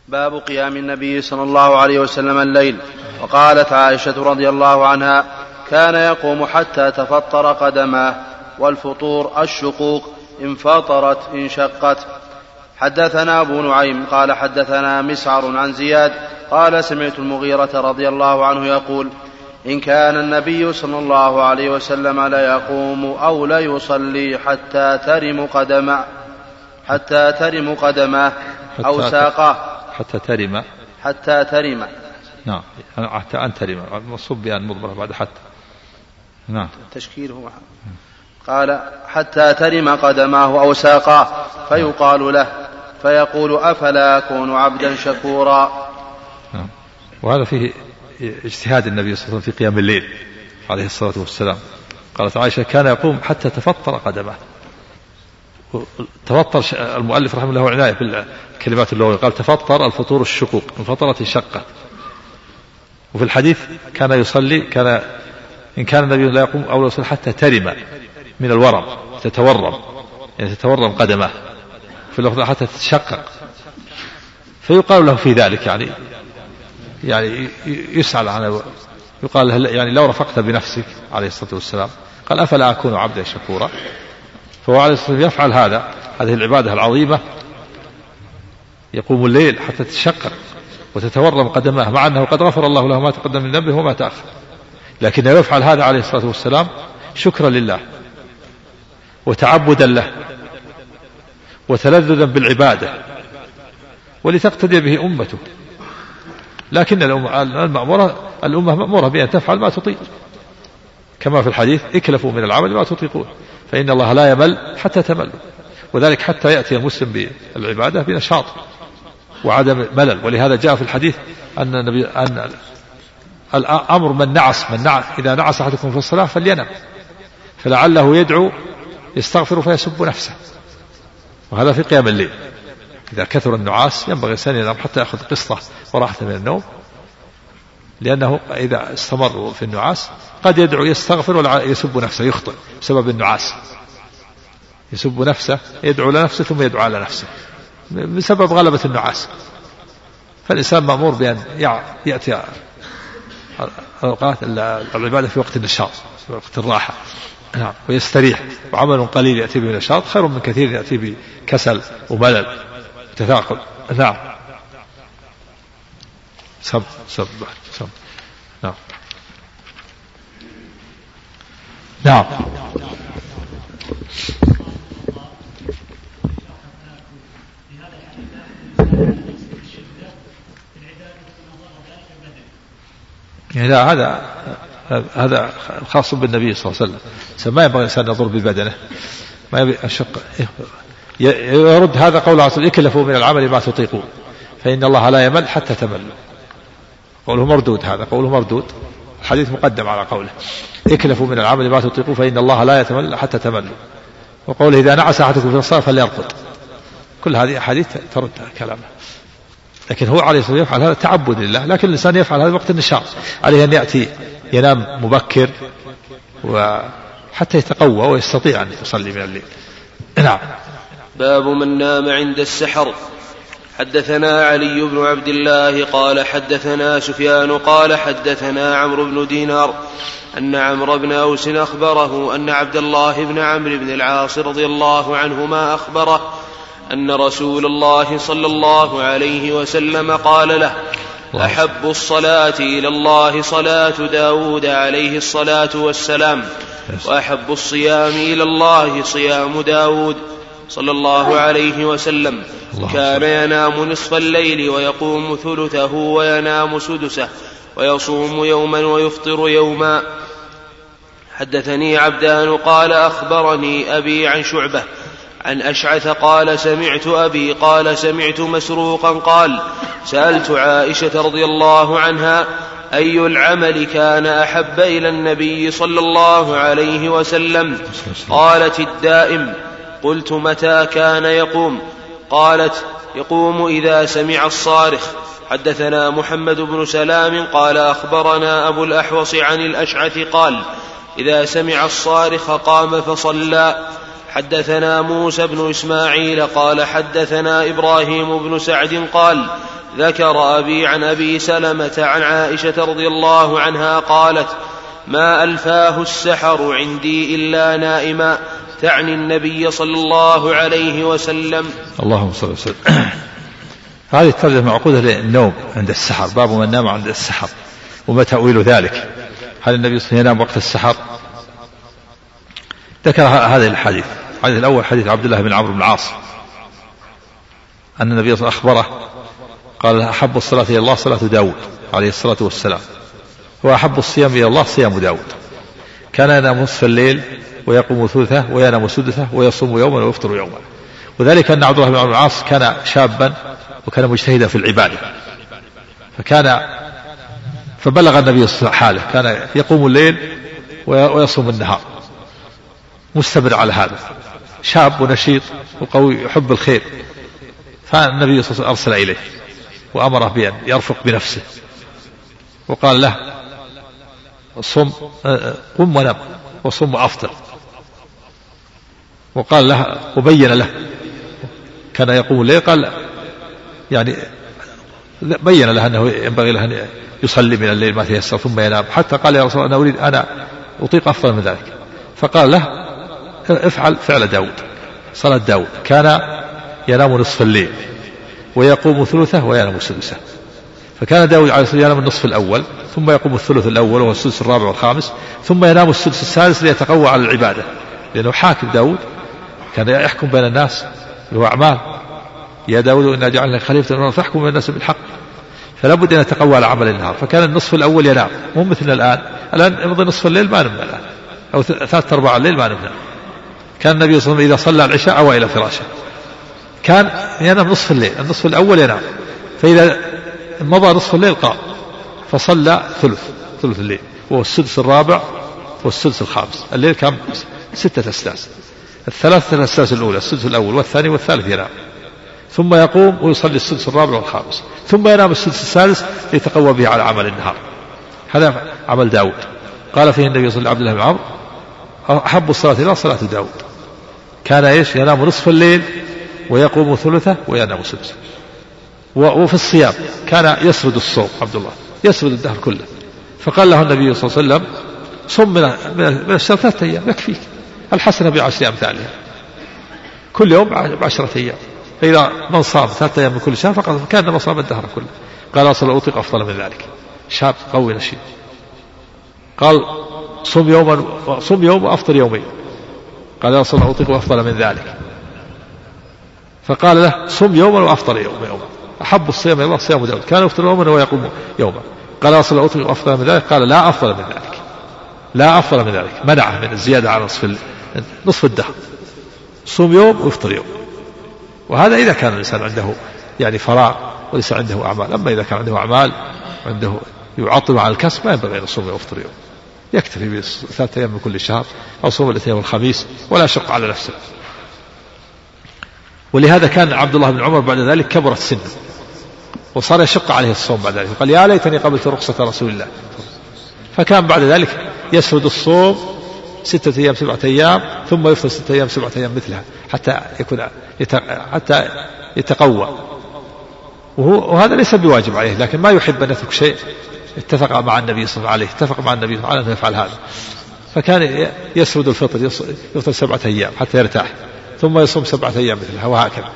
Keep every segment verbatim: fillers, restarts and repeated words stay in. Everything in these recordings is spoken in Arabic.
باب قيام النبي صلى الله عليه وسلم الليل. وقالت عائشة رضي الله عنها: كان يقوم حتى تفطر قدماه، والفطور الشقوق، إن فطرت إن شقت. حدثنا أبو نعيم قال حدثنا مسعر عن زياد قال سمعت المغيرة رضي الله عنه يقول: إن كان النبي صلى الله عليه وسلم لا يقوم أو لا يصلي حتى ترم قدمه حتى ترم قدماه أو ساقاه حتى ترم حتى ترم نعم حتى أن ترم مصوب بأن مضمرة بعد حتى نعم تشكيله. قال: حتى ترم قدماه أو ساقاه، فيقال له فيقول: أفلا أكون عبدا شكورا. نعم. وهذا فيه اجتهاد النبي صلى الله عليه وسلم في قيام الليل عليه الصلاة والسلام. قالت عائشة: كان يقوم حتى تفطر قدمه. تفطر المؤلف رحمه الله عناية بالكلمات اللغوية، قال: تفطر الفطور الشقوق، انفطرت الشقة. وفي الحديث كان يصلي كان إن كان النبي لا يقوم أو لا يصلي حتى ترم من الورم، تتورم يعني تتورم قدمه، في اللفظ حتى تتشقق. فيقال له في ذلك يعني يعني يسأل عنه، يقال له يعني لو رفقت بنفسك عليه الصلاة والسلام، قال: أفلا أكون عبدا شكورا. فهو عليه الصلاة والسلام يفعل هذا، هذه العبادة العظيمة، يقوم الليل حتى تتشقق وتتورم قدمه، مع أنه قد غفر الله له ما تقدم من ذنبه وما تأخر، لكنه يفعل هذا عليه الصلاة والسلام شكرا لله وتعبدا له وتلذذا بالعبادة ولتقتدي به أمته. لكن الأمة الأمة مأمورة بأن تفعل ما تطيق، كما في الحديث: اكلفوا من العمل ما تطيقون فإن الله لا يمل حتى تملوا. وذلك حتى يأتي المسلم بالعبادة بنشاط وعدم ملل. ولهذا جاء في الحديث أن النبي أن الأمر من نعس من نعس إذا نعس أحدكم في الصلاة فلينم، فلعله يدعو يستغفر فيسب نفسه. وهذا في قيام الليل، إذا كثر النعاس ينبغي الإنسان ينام حتى يأخذ قسطة وراحة من النوم، لأنه إذا استمر في النعاس قد يدعو يستغفر ولا يسب نفسه، يخطئ بسبب النعاس، يسب نفسه، يدعو لنفسه ثم يدعو على نفسه بسبب غلبة النعاس. فالإنسان مأمور بأن يأتي أوقات العبادة في وقت النشاط، في وقت الراحة، نعم، ويستريح. وعمل قليل يأتي بنشاط خير من كثير يأتي بكسل وملل وتثاقل. نعم. سب سب سب نعم نعم يعني هذا هذا خاص بالنبي صلى الله عليه وسلم، ما ينبغي الإنسان يضر ببدنه، ما يبي الشق. يرد هذا قول عصر: اكلفوا من العمل ما تطيقون فإن الله لا يمل حتى تملوا. قوله مردود، هذا قوله مردود، الحديث مقدم على قوله: اكلفوا من العمل ما تطيقون فإن الله لا يتمل حتى تملوا. وقوله: إذا نعس أحدكم في الصلاة فليرقد. كل هذه أحاديث ترد كلامه. لكن هو عليه الصلاة والسلام يفعل هذا تعبد لله، لكن الإنسان يفعل هذا وقت النشاط، عليه أن يأتي ينام مبكر وحتى يتقوى ويستطيع أن يصلي من الليل. نعم. باب من نام عند السحر. حدثنا علي بن عبد الله قال حدثنا سفيان قال حدثنا عمرو بن دينار أن عمرو بن أوس أخبره أن عبد الله بن عمرو بن العاص رضي الله عنهما أخبره أن رسول الله صلى الله عليه وسلم قال له: أحب الصلاة إلى الله صلاة داود عليه الصلاة والسلام، وأحب الصيام إلى الله صيام داود صلى الله عليه وسلم. كان ينام نصف الليل ويقوم ثلثه وينام سدسه، ويصوم يوما ويفطر يوما. حدثني عبدان قال أخبرني أبي عن شعبة عن أشعث قال سمعت أبي قال سمعت مسروقا قال سألت عائشة رضي الله عنها: أي العمل كان أحب إلى النبي صلى الله عليه وسلم؟ قالت: الدائم. قلت: متى كان يقوم؟ قالت: يقوم إذا سمع الصارخ. حدثنا محمد بن سلام قال أخبرنا أبو الأحوص عن الأشعث قال: إذا سمع الصارخ قام فصلى. حدثنا موسى بن إسماعيل قال حدثنا إبراهيم بن سعد قال: ذكر أبي عن أبي سلمة عن عائشة رضي الله عنها قالت: ما ألفاه السحر عندي إلا نائما، تعني النبي صلى الله عليه وسلم. اللهم صل وسلم. هذه الترجمة معقودة للنوم عند السحر، باب من نام عند السحر وما تأويل ذلك. هل النبي صلى الله عليه وسلم ينام وقت السحر؟ ذكر هذه الحديث. الحديث الأول حديث عبد الله بن عمرو بن العاص أن النبي صلى الله عليه وسلم أخبره قال: أحب الصلاة إلى الله صلاة داود عليه الصلاة والسلام، وأحب الصيام إلى الله صيام داود. كان ينام نصف الليل ويقوم ثلثه وينام سدسه ويصوم يوما ويفطر يوما. وذلك أن عبد الله بن عمرو بن العاص كان شابا وكان مجتهدا في العبادة، فكان فبلغ النبي صلى الله عليه وسلم حاله، كان يقوم الليل ويصوم النهار مستمر على هذا، شاب ونشيط وقوي يحب الخير. فالنبي صلى الله عليه وسلم أرسل إليه وأمره بأن يرفق بنفسه وقال له: صم قم ونم وصم وأفطر. وقال له وبين له، كان يقوم الليل، قال يعني بين له أنه ينبغي له أن يصلي من الليل ما تيسر ثم ينام، حتى قال: يا رسول الله أنا أريد أنا أطيق أفضل من ذلك. فقال له: افعل فعل داود، صلاة داود، كان ينام نصف الليل ويقوم ثلثه وينام سدسه. فكان داود عليه الصلاة والسلام ينام النصف الأول ثم يقوم الثلث الأول وهو السدس الرابع والخامس، ثم ينام السدس السادس ليتقوى على العبادة، لأنه حاكم داود كان يحكم بين الناس له أعمال. يا داود إنا جعلنا خليفة فاحكم بين الناس بالحق، فلا بد أن يتقوى على عمل النهار. فكان النصف الأول ينام، مو مثلنا الآن، الآن يمضي نصف الليل ما نمنا الآن، أو ثلاثة أرباع الليل ما نمنا. كان النبي صلى الله عليه وسلم إذا صلى العشاء أوى إلى فراشه، كان ينام نصف الليل، النصف الأول ينام، فإذا مضى نصف الليل قام فصلى ثلث ثلث الليل وهو السدس الرابع والسدس الخامس. الليل كان ستة أسداس، الثلاثة الأسداس الأولى السدس الأول والثاني والثالث ينام، ثم يقوم ويصلي السدس الرابع والخامس، ثم ينام السدس السادس ليتقوى به على عمل النهار. هذا عمل داود. قال فيه النبي صلى الله عليه وسلم: أحب الصلاة إلى صلاة داود، كان إيش ينام نصف الليل ويقوم ثلثه وينام سدسه. وفي الصيام كان يسرد الصوم، عبد الله يسرد الدهر كله. فقال له النبي صلى الله عليه وسلم: صم من الشهر ثلاثة أيام يكفيك، الحسنة بعشر أمثالها، كل يوم بعشرة أيام. فإذا من صام ثلاثة أيام من كل شهر فقد كان ما صام الدهر كله. قال: أصل أطيق أفضل من ذلك، شاب قوي نشيط. قال: صم يوما صم يوم وأفطر يومين. قال: أصل أطيق أفضل من ذلك. فقال له: صم يوما وأفطر يوما. أحب الصيام إلى الله صيام داود، كان يفطر يوما ويقوم يوما. قال: أصل أطيق أفضل من ذلك. قال: لا أفضل من ذلك، لا أفضل من ذلك، منعه من الزيادة على نصف نصف الدهر، صوم يوم ويفطر يوم. وهذا إذا كان الإنسان عنده يعني فراغ وليس عنده أعمال. أما إذا كان عنده أعمال عنده يعطل على الكسب ما ينبغي أن يصوم ويفطر يوم، يكتفي بثلاثة أيام من كل شهر أو صوم الاثنين والخميس ولا شق على نفسه. ولهذا كان عبد الله بن عمر بعد ذلك كبرت سنه وصار يشق عليه الصوم بعد ذلك، قال: يا ليتني قبلت رخصة رسول الله. فكان بعد ذلك يسرد الصوم ستة أيام سبعة أيام ثم يفطر ستة أيام سبعة أيام مثلها حتى يكون حتى يتقوى. وهذا ليس بواجب عليه، لكن ما يحب أن يترك شيء اتفق مع النبي صلى الله عليه وسلم اتفق مع النبي صلى الله عليه وسلم أن يفعل هذا. فكان يسرد الفطر، يفطر سبعة أيام حتى يرتاح، ثم يصوم سبعة أيام مثلها، وهكذا.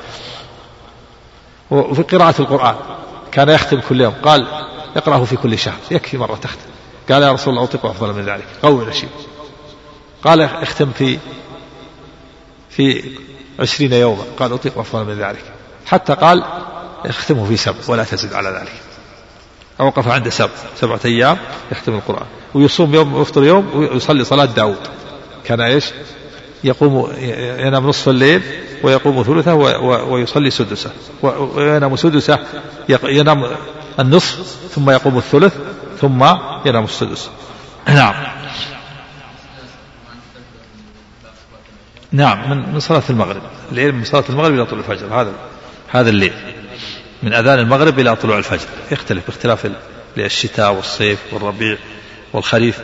وفي قراءة القرآن كان يختم كل يوم، قال: يقرأه في كل شهر، يكفي مرة تختم. قال: يا رسول الله أطيق أفضل من ذلك، قوي نشيط. قال: اختم في في عشرين يوما. قال: أطيق أفضل من ذلك، حتى قال: اختمه في سبع ولا تزد على ذلك. أوقف عند سبع سبعة أيام يختم القرآن، ويصوم يوم ويفطر يوم ويصلي صلاة داود. كان إيش يقوم ينام نصف الليل ويقوم ثلثه ويصلي سدسه، وينام سدسه ينام النصف ثم يقوم الثلث ثم ينام السدس. نعم نعم من صلاة المغرب، الليل من صلاة المغرب إلى طلوع الفجر، هذا هذا الليل من أذان المغرب إلى طلوع الفجر، يختلف باختلاف الشتاء والصيف والربيع والخريف.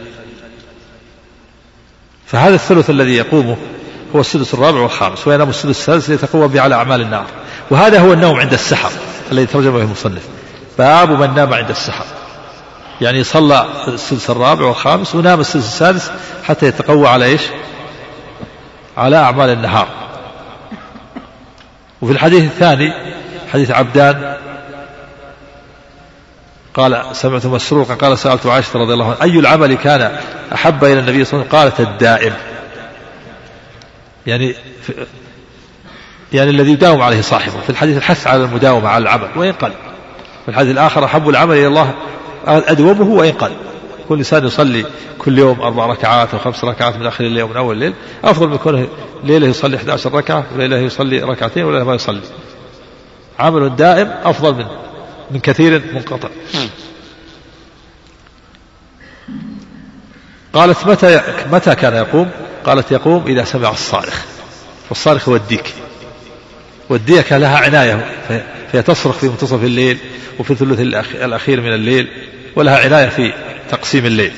فهذا الثلث الذي يقومه هو السدس الرابع والخامس، وينام السدس السادس ليتقوى به على أعمال النار. وهذا هو النوم عند السحر الذي ترجمه المصنف، باب من نام عند السحر، يعني صلى السدس الرابع والخامس ونام السدس السادس حتى يتقوى على إيش؟ على أعمال النهار. وفي الحديث الثاني حديث عبدان قال سمعت مسروقا قال سألت عائشة رضي الله عنها أي العمل كان أحب إلى النبي صلى الله عليه وسلم؟ قالت الدائم، يعني يعني الذي يداوم عليه صاحبه. في الحديث الحث على المداومة على العمل وإن قل، في الحديث الآخر أحب العمل إلى الله أدومه وإن قل. كل إنسان يصلي كل يوم أربع ركعات أو خمس ركعات من آخر الليل ومن أول الليل أفضل من كونه ليلة يصلي إحدى عشرة ركعة وليلة يصلي ركعتين وليلة ما يصلي. عمل دائم أفضل من من كثير منقطع. قالت متى متى كان يقوم؟ قالت يقوم إذا سمع الصارخ، والصارخ هو الديك، والديك لها عناية فهي تصرخ في منتصف الليل وفي الثلث الأخير من الليل، ولها عناية في تقسيم الليل.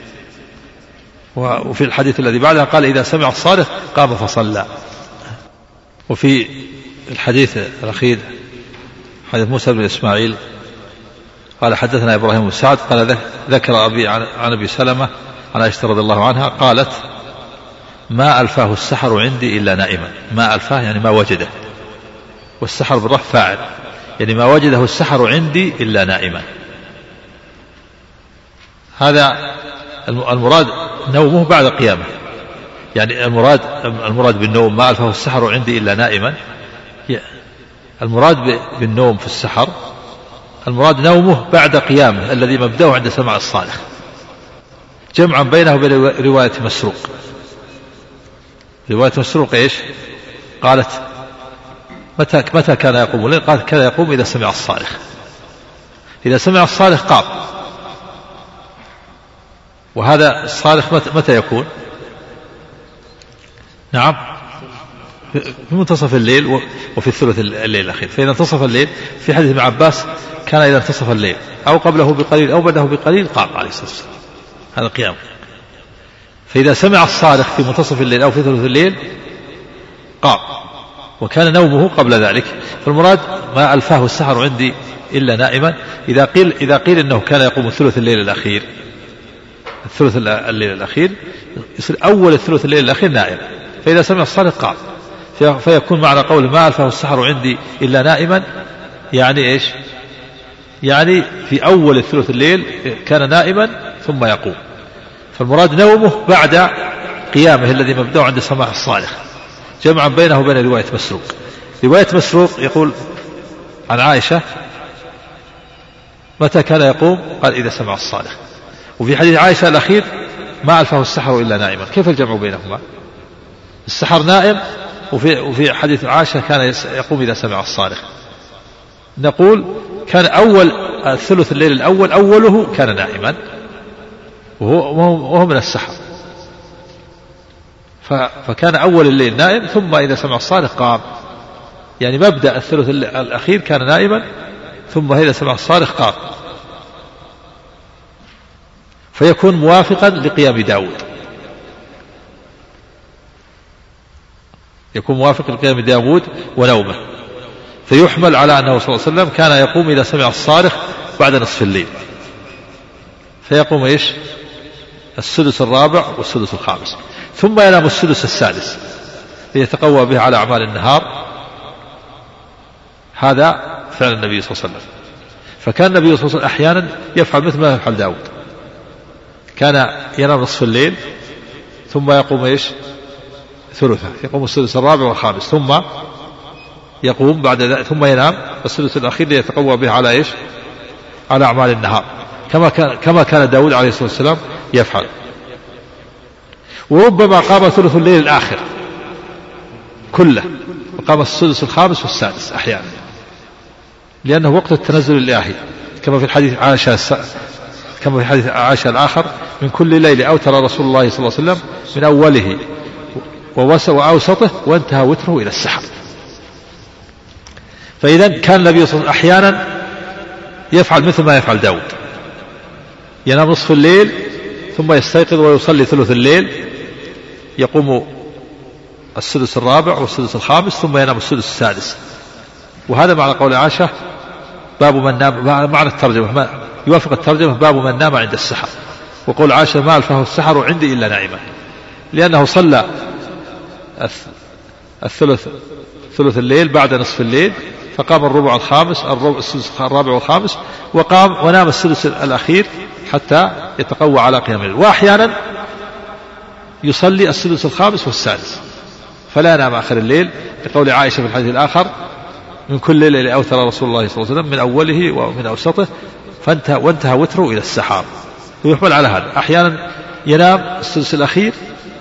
وفي الحديث الذي بعدها قال إذا سمع الصارخ قام فصلى. وفي الحديث الأخير حديث موسى بن إسماعيل قال حدثنا إبراهيم بن سعد قال ذكر أبي عن أبي سلمة عن عائشة رضي الله عنها قالت ما ألفاه السحر عندي إلا نائما. ما ألفاه يعني ما وجده، والسحر بالرفع فاعل، يعني ما وجده السحر عندي إلا نائما. هذا المراد نومه بعد قيامه، يعني المراد المراد بالنوم ما ألفاه السحر عندي إلا نائما، المراد بالنوم في السحر المراد نومه بعد قيامه الذي مبدأه عند سماع الصالح، جمعا بينه وبين رواية مسروق. رواية مسروق إيش؟ قالت متى متى كان يقوم؟ قالت كان يقوم إذا سمع الصالح. إذا سمع الصالح قام. وهذا الصالح متى يكون؟ نعم في منتصف الليل وفي الثلث الليل الأخير. فإذا انتصف الليل في حديث ابن عباس كان إذا انتصف الليل أو قبله بقليل أو بعده بقليل قام عليه الصلاة والسلام. هذا قيام. فإذا سمع الصالح في منتصف الليل أو في ثلث الليل قام، وكان نومه قبل ذلك. فالمراد ما ألفاه السحر عندي إلا نائما. إذا قيل إذا قيل إنه كان يقوم الثلث الليل الأخير، الثلث الليل الأخير يصير أول الثلث الليل الأخير نائم. فإذا سمع الصالح قام، فيكون معنى قول ما ألفاه السحر عندي إلا نائما يعني إيش؟ يعني في أول الثلث الليل كان نائما ثم يقوم. فالمراد نومه بعد قيامه الذي مبدأه عند سماع الصالح، جمعا بينه وبين رواية مسروق. رواية مسروق يقول عن عائشة متى كان يقوم؟ قال إذا سمع الصالح. وفي حديث عائشة الأخير ما ألفاه السحر إلا نائما. كيف الجمع بينهما؟ السحر نائم، وفي, وفي حديث عائشة كان يقوم إذا سمع الصالح. نقول كان أول الثلث الليل الأول أوله كان نائما وهو, وهو من السحر، فكان أول الليل نائم ثم إذا سمع الصالح قام. يعني مبدأ الثلث الأخير كان نائما ثم إذا سمع الصالح قام، فيكون موافقا لقيام داود، يكون موافق لقيام داود ونومه. فيحمل على أنه صلى الله عليه وسلم كان يقوم إذا سمع الصارخ بعد نصف الليل، فيقوم إيش؟ السدس الرابع والسدس الخامس، ثم ينام السدس السادس ليتقوى به على أعمال النهار. هذا فعل النبي صلى الله عليه وسلم. فكان النبي صلى الله عليه وسلم أحيانا يفعل مثل ما يفعل داود، كان ينام نصف الليل ثم يقوم إيش؟ ثلثه، يقوم السدس الرابع والخامس ثم يقوم بعد ذلك ثم ينام السدس الأخير ليتقوى به على إيش؟ على أعمال النهار، كما كان كما كان داود عليه الصلاة والسلام يفعل. وربما قام ثلث الليل الآخر كله وقام السدس الخامس والسادس أحيانا، لأنه وقت التنزل الإلهي، كما في الحديث عائشة كما في حديث عائشة الآخر من كل ليل أوتر رسول الله صلى الله عليه وسلم من أوله وأوسطه وانتهى وتره إلى السحر. فإذا كان النبي صلى الله عليه وسلم أحيانا يفعل مثل ما يفعل داود، ينام نصف الليل ثم يستيقظ ويصلي ثلث الليل، يقوم السدس الرابع والسدس الخامس ثم ينام السدس السادس. وهذا معنى قول عائشة باب من نام، معنى الترجمة ما يوافق الترجمة باب من نام عند السحر. وقول عائشة ما ألفه السحر عندي إلا نائما، لأنه صلى الثلث ثلث الليل بعد نصف الليل، فقام الربع الخامس الربع السدس الرابع والخامس، وقام ونام السدس الأخير حتى يتقوى على قيام الليل. وأحيانا يصلي السدس الخامس والسادس فلا ينام آخر الليل، لقول عائشة في الحديث الآخر من كل ليلة أوتر رسول الله صلى الله عليه وسلم من أوله ومن أوسطه فانتهى وانتهى وتره إلى السحار. ويحمل على هذا أحيانا ينام السدس الأخير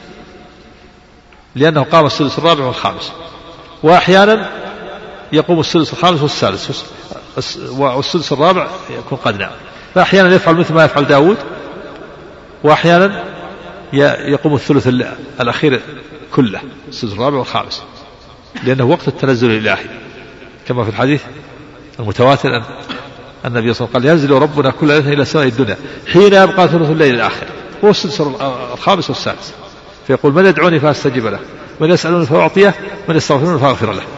لأنه قام السدس الرابع والخامس، وأحيانا يقوم السدس الخامس والسادس والسدس الرابع يكون قد نام. فأحيانا يفعل مثل ما يفعل داود، وأحيانا يقوم الثلث الأخير كله السدس الرابع والخامس، لأنه وقت التنزل الإلهي كما في الحديث المتواتر أن النبي صلى الله عليه وسلم قال ينزل ربنا كل ليلة إلى سماء الدنيا حين يبقى ثلث الليل الآخر هو السدس الخامس والسادس، فيقول من يدعوني فأستجيب له، من يسألوني فأعطيه، من يستغفرون فأغفر له.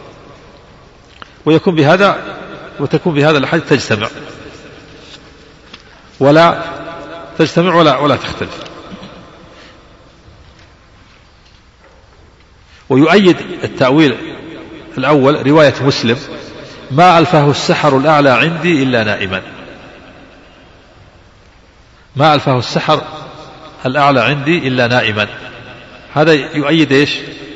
ويكون بهذا وتكون بهذا الحديث تجتمع ولا تجتمع ولا ولا تختلف. ويؤيد التأويل الأول رواية مسلم ما ألفه السحر الأعلى عندي إلا نائما. ما ألفه السحر الأعلى عندي إلا نائما، هذا يؤيد إيش؟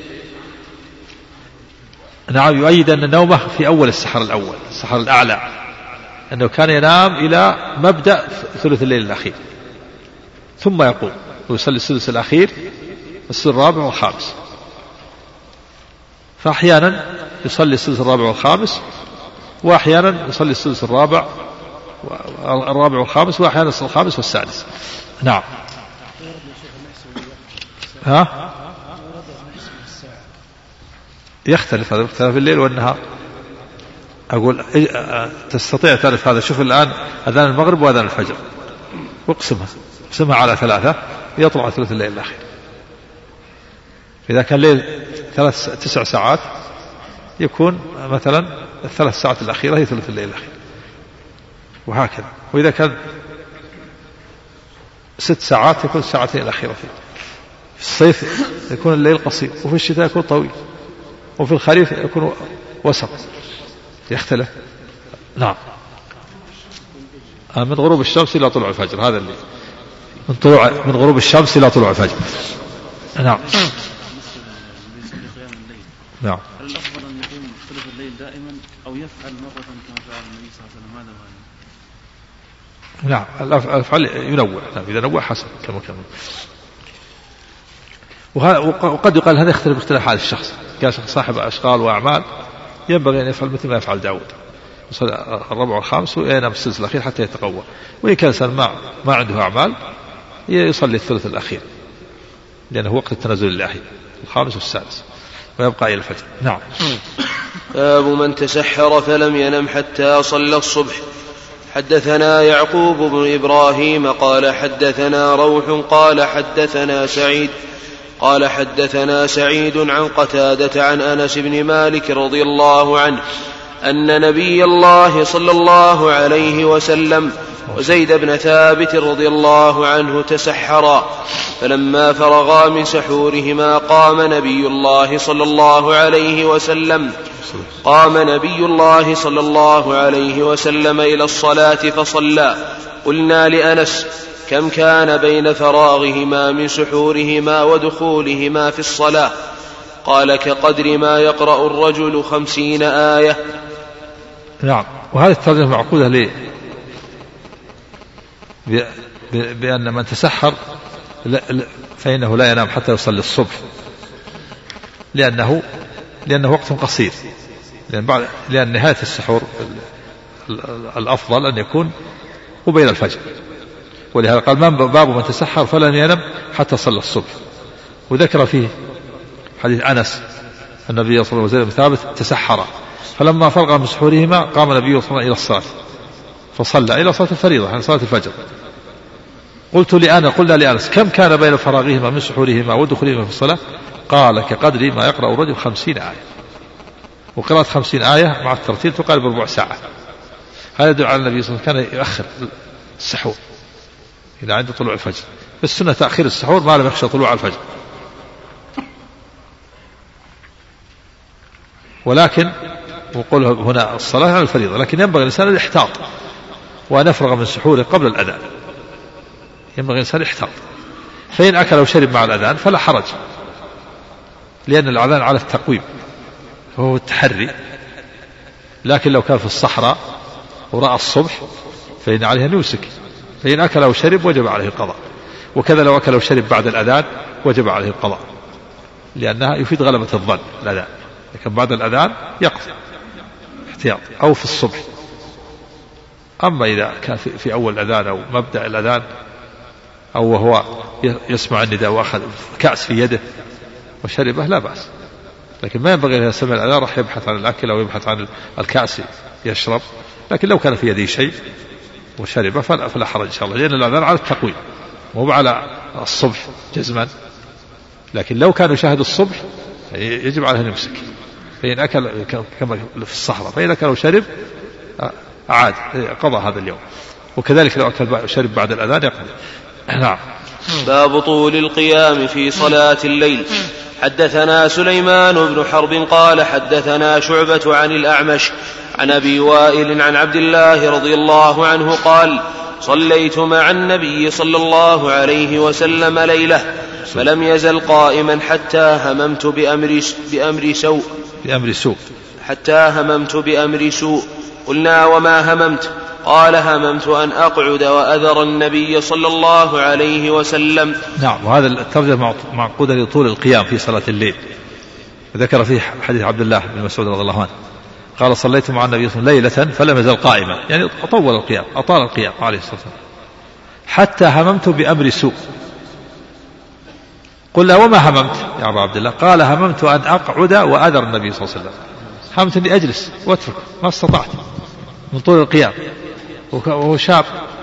نعم يؤيد أن نومه في أول السحر الأول السحر الأعلى، أنه كان ينام إلى مبدأ ثلث الليل الأخير ثم يقوم ويصلي السدس الأخير السدس الرابع والخامس. فأحيانا يصلي السدس الرابع والخامس، وأحيانا يصلي السدس الرابع الرابع والخامس، وأحيانا الخامس والسادس. نعم. ها يختلف هذا اختلاف الليل والنهار. أقول تستطيع تعرف هذا؟ شوف الآن أذان المغرب وأذان الفجر واقسمها اقسمها على ثلاثة يطلع ثلث الليل الأخير. إذا كان ليل ثلاث تسع ساعات يكون مثلا الثلاث ساعات الأخيرة هي ثلث الليل الأخير، وهكذا. وإذا كان ست ساعات يكون الساعتين الأخيرة فيه. في الصيف يكون الليل قصير، وفي الشتاء يكون طويل، وفي الخريف يكون وسط، يختلف. نعم. من غروب الشمس إلى طلوع الفجر، هذا اللي من طلوع من غروب الشمس إلى طلوع الفجر. نعم. نعم. هل الأفضل أن يقوم ثلث الليل دائما أو يفعل مرة كما فعل النبي صلى الله عليه وسلم؟ هذا نعم الأفعال ينوع، إذا نوع حسن كما كان. وقد يقال هذا يختلف باختلاف حال الشخص، كان شخص صاحب أشغال وأعمال ينبغي أن يفعل مثل ما يفعل داود يصلي الربع والخامس وينام السدس الأخير حتى يتقوى. وإن كان ما ما عنده أعمال يصلي الثلث الأخير لأنه وقت التنزل الإلهي الخامس والسادس ويبقى إلى الفجر. نعم. باب من تسحر فلم ينم حتى صلى الصبح. حدثنا يعقوب بن إبراهيم قال حدثنا روح قال حدثنا سعيد قال حدثنا سعيد عن قتادة عن أنس بن مالك رضي الله عنه أن نبي الله صلى الله عليه وسلم وزيد بن ثابت رضي الله عنه تسحرا، فلما فرغا من سحورهما قام نبي الله صلى الله عليه وسلم قام نبي الله صلى الله عليه وسلم إلى الصلاة فصلى. قلنا لأنس كم كان بين فراغهما من سحورهما ودخولهما في الصلاة؟ قال كقدر ما يقرأ الرجل خمسين آية. نعم. وهذه الترجمة معقودة ليه؟ بأن من تسحر فإنه لا ينام حتى يصلي الصبح، لأنه لأنه وقت قصير، لأن, بعد لأن نهاية السحور الأفضل أن يكون قبيل الفجر. ولهذا قال من باب من تسحر فلن ينام حتى صلى الصبح. وذكر فيه حديث أنس النبي صلى الله عليه وسلم ثابت تسحر، فلما فرغ من سحورهما قام النبي صلى الله عليه وسلم إلى الصلاة فصلى إلى صلاة الفريضة يعني صلاة الفجر. قلت لأنا قلنا لأنس كم كان بين فراغهما من سحورهما ودخولهما في الصلاة؟ قال كقدر ما يقرأ الرجل خمسين آية. وقراءة خمسين آية مع الترتيل تقارب ربع ساعة، هذا يدل على النبي صلى الله عليه وسلم كان يؤخر السحور إلى عند طلوع الفجر. السنة تأخير السحور ما لم يخشى طلوع الفجر. ولكن وقول هنا الصلاة على الفريضة، لكن ينبغي الإنسان الاحتاط وأن يفرغ من سحوره قبل الأذان. ينبغي الإنسان الاحتاط، فإن أكل وشرب مع الأذان فلا حرج، لأن الأذان على التقويم وهو التحري. لكن لو كان في الصحراء ورأى الصبح فإن عليه أن يمسك، فإن أكل وشرب وجب عليه القضاء. وكذا لو أكل وشرب بعد الأذان وجب عليه القضاء، لأنها يفيد غلبة الظن الأذان، لكن بعد الأذان يقضي احتياط، أو في الصبح. أما إذا كان في أول الأذان أو مبدأ الأذان أو وهو يسمع النداء وأخذ كأس في يده وشربه لا بأس، لكن ما ينبغي أن يسمع الأذان راح يبحث عن الأكل أو يبحث عن الكأس يشرب. لكن لو كان في يده شيء وشربه فلا حرج إن شاء الله، لأن الأذان على التقويم مو على الصبح جزما. لكن لو كان يشاهد الصبح يجب عليه أن يمسك، فإن أكل كما في الصحراء فإن أكل وشرب أعاد قضى هذا اليوم. وكذلك لو أكل وشرب بعد الأذان يقضي. نعم. باب طول القيام في صلاة الليل. حدثنا سليمان بن حرب قال حدثنا شعبة عن الأعمش عن أبي وائل عن عبد الله رضي الله عنه قال صليت مع النبي صلى الله عليه وسلم ليلة فلم يزل قائما حتى هممت بأمر, بأمر سوء بأمر سوء حتى هممت بأمر سوء. قلنا وما هممت؟ قال هممت أن أقعد وأذر النبي صلى الله عليه وسلم. نعم. وهذا الترجمة معقودة لطول القيام في صلاة الليل. ذكر فيه حديث عبد الله بن مسعود رضي الله عنه قال صليت مع النبي صلى الله عليه وسلم ليلة فلم يزل قائما، يعني أطول القيام أطال القيام عليه الصلاة والسلام حتى هممت بأمر سوء. قلنا وما هممت يا أبا عبد الله؟ قال هممت أن أقعد وأذر النبي صلى الله عليه وسلم. هممت أني أجلس وأترك، ما استطعت من طول القيام، وهو شاب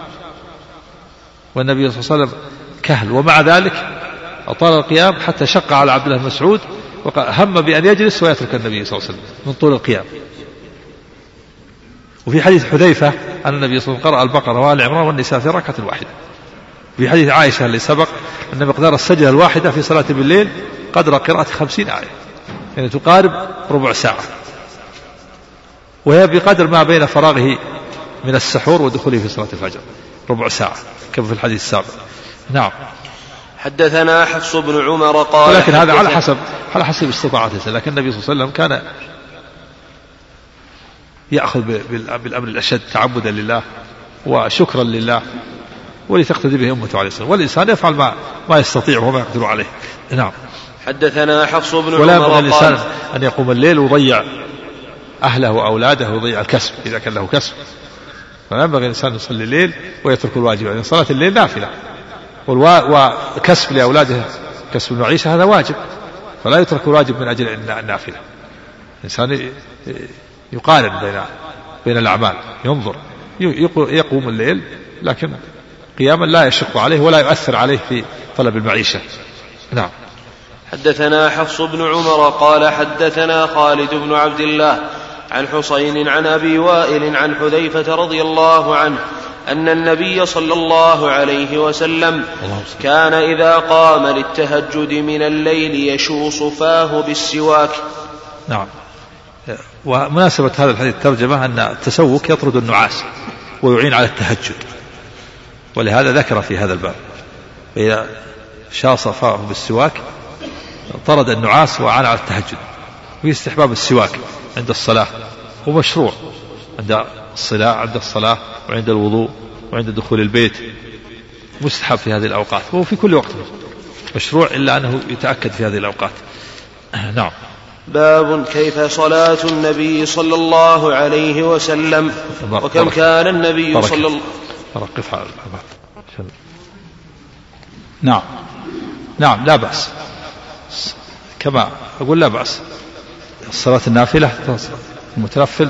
والنبي صلى الله عليه وسلم كهل، ومع ذلك أطال القيام حتى شق على عبد الله بن مسعود وهم بأن يجلس ويترك النبي صلى الله عليه وسلم من طول القيام. وفي حديث حذيفة أن النبي صلى الله عليه وسلم قرأ البقرة وآل عمران والنساء في ركعة واحدة. في حديث عائشة اللي سبق أن مقدار السجدة الواحدة في صلاة بالليل قدر قراءة خمسين آية، يعني تقارب ربع ساعة، وهي بقدر ما بين فراغه من السحور ودخوله في صلاة الفجر ربع ساعة كما في الحديث السابق. نعم. حدثنا حفص بن عمر قال ولكن هذا على حسب على حسب استطاعته، لكن النبي صلى الله عليه وسلم كان يأخذ بالأمر الأشد تعبدا لله وشكرا لله ولتقتدي به أمته عليه الصلاة والسلام، والإنسان يفعل ما, ما يستطيع وما يقدر عليه. نعم. حدثنا حفص بن عمر ولا ينبغي الإنسان أن يقوم الليل ويضيع أهله وأولاده ويضيع الكسب إذا كان له كسب، فلا ينبغي الإنسان يصلي الليل ويترك الواجب، يعني صلاة الليل نافلة، وكسب لأولاده كسب المعيشة هذا واجب، فلا يترك الواجب من أجل النافلة. الإنسان يقارن بين بين الأعمال، ينظر يقوم الليل لكن قياما لا يشق عليه ولا يؤثر عليه في طلب المعيشة. نعم. حدثنا حفص بن عمر قال حدثنا خالد بن عبد الله عن حسين عن أبي وائل عن حذيفة رضي الله عنه أن النبي صلى الله عليه وسلم كان إذا قام للتهجد من الليل يشوص فاه بالسواك. نعم. ومناسبة هذا الحديث الترجمة أن التسوك يطرد النعاس ويعين على التهجد، ولهذا ذكر في هذا الباب إذا شاص فاه بالسواك طرد النعاس وعان على التهجد. وفي استحباب السواك عند الصلاة، ومشروع عند الصلاة عند الصلاة وعند الوضوء وعند دخول البيت، مستحب في هذه الأوقات وفي كل وقت مشروع، إلا أنه يتأكد في هذه الأوقات. نعم. باب كيف صلاة النبي صلى الله عليه وسلم وكم كان النبي صلى الله رقف على نعم. نعم لا بأس، كما أقول لا بأس الصلاة النافلة المتنفل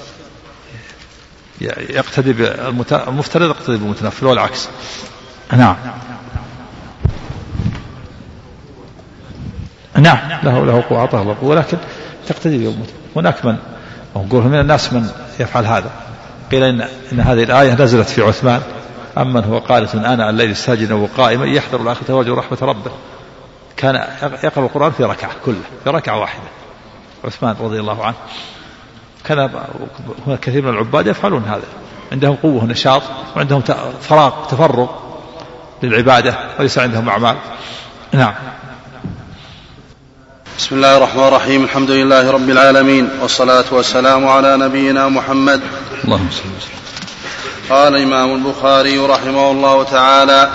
يقتدي بالمفترض يقتدي بالمتنفل والعكس. نعم. نعم له له قوة أعطاه الله، ولكن تقتدي بالمتنفل. هناك من نقول من الناس من يفعل هذا قيل إن, إن هذه الآية نزلت في عثمان، أمن هو قانت آناء الليل ساجدا وقائما يحذر الآخرة ويرجو رحمة ربه، كان يقرأ القرآن في ركعة كله، في ركعة واحدة. عثمان رضي الله عنه كان هناك كثير من العباد يفعلون هذا، عندهم قوة ونشاط وعندهم فراغ تفرغ للعبادة وليس عندهم أعمال. نعم. بسم الله الرحمن الرحيم. الحمد لله رب العالمين، والصلاة والسلام على نبينا محمد. اللهم صل وسلم. قال الإمام البخاري رحمه الله تعالى: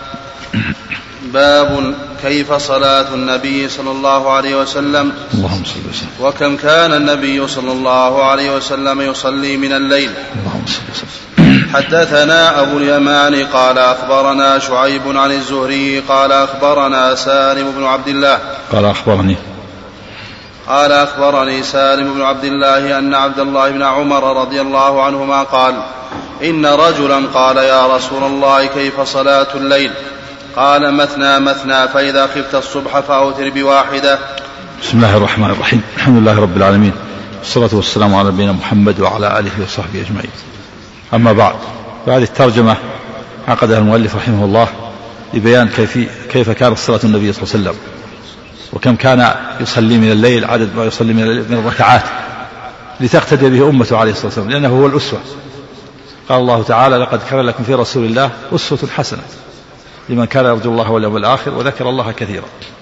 باب كيف صلاة النبي صلى الله عليه وسلم. اللهم صل وسلم. وكم كان النبي صلى الله عليه وسلم يصلي من الليل. اللهم صل وسلم. حدثنا أبو اليمان قال أخبرنا شعيب عن الزهري قال أخبرنا سالم بن عبد الله قال أخبرني قال أخبرني سالم بن عبد الله أن عبد الله بن عمر رضي الله عنهما قال: إن رجلا قال: يا رسول الله كيف صلاة الليل؟ قال: مثنى مثنى، فإذا خفت الصبح فأوتر بواحدة. بسم الله الرحمن الرحيم. الحمد لله رب العالمين، والصلاة والسلام على نبينا محمد وعلى آله وصحبه أجمعين. أما بعد، فهذه الترجمة عقدها المؤلف رحمه الله لبيان كيف كيف كانت صلاة النبي صلى الله عليه وسلم، وكم كان يصلي من الليل، عدد ما يصلي من, من الركعات، لتقتدي به أمته عليه الصلاة والسلام، لأنه هو الأسوة. قال الله تعالى: لقد كان لكم في رسول الله أسوة حسنة لمن كان يرجو الله واليوم الآخر وذكر الله كثيرا.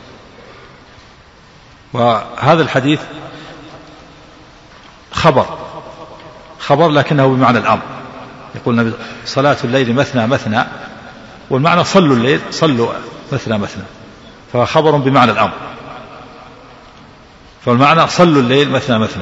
وهذا الحديث خبر خبر لكنه بمعنى الأمر. يقول النبي: صلاة الليل مثنى مثنى، والمعنى صلوا الليل، صلوا مثنى مثنى، فهو خبر بمعنى الأمر. فالمعنى صلوا الليل مثنى مثنى،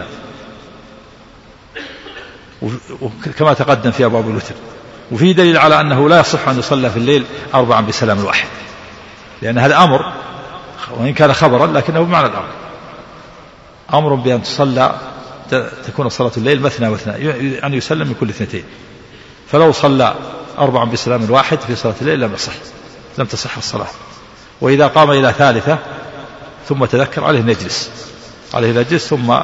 وكما تقدم في أبواب الوتر. وفي دليل على أنه لا يصح أن يصلى في الليل أربعا بسلام واحد، لأن هذا أمر وإن كان خبرا لكنه بمعنى الأمر، أمر بأن تصلى تكون صلاة الليل مثنى مثنى، أن يسلم من كل اثنتين. فلو صلى أربعا بسلام واحد في صلاة الليل لم يصح لم تصح الصلاة. وإذا قام إلى ثالثة ثم تذكر عليه نجلس عليه نجلس ثم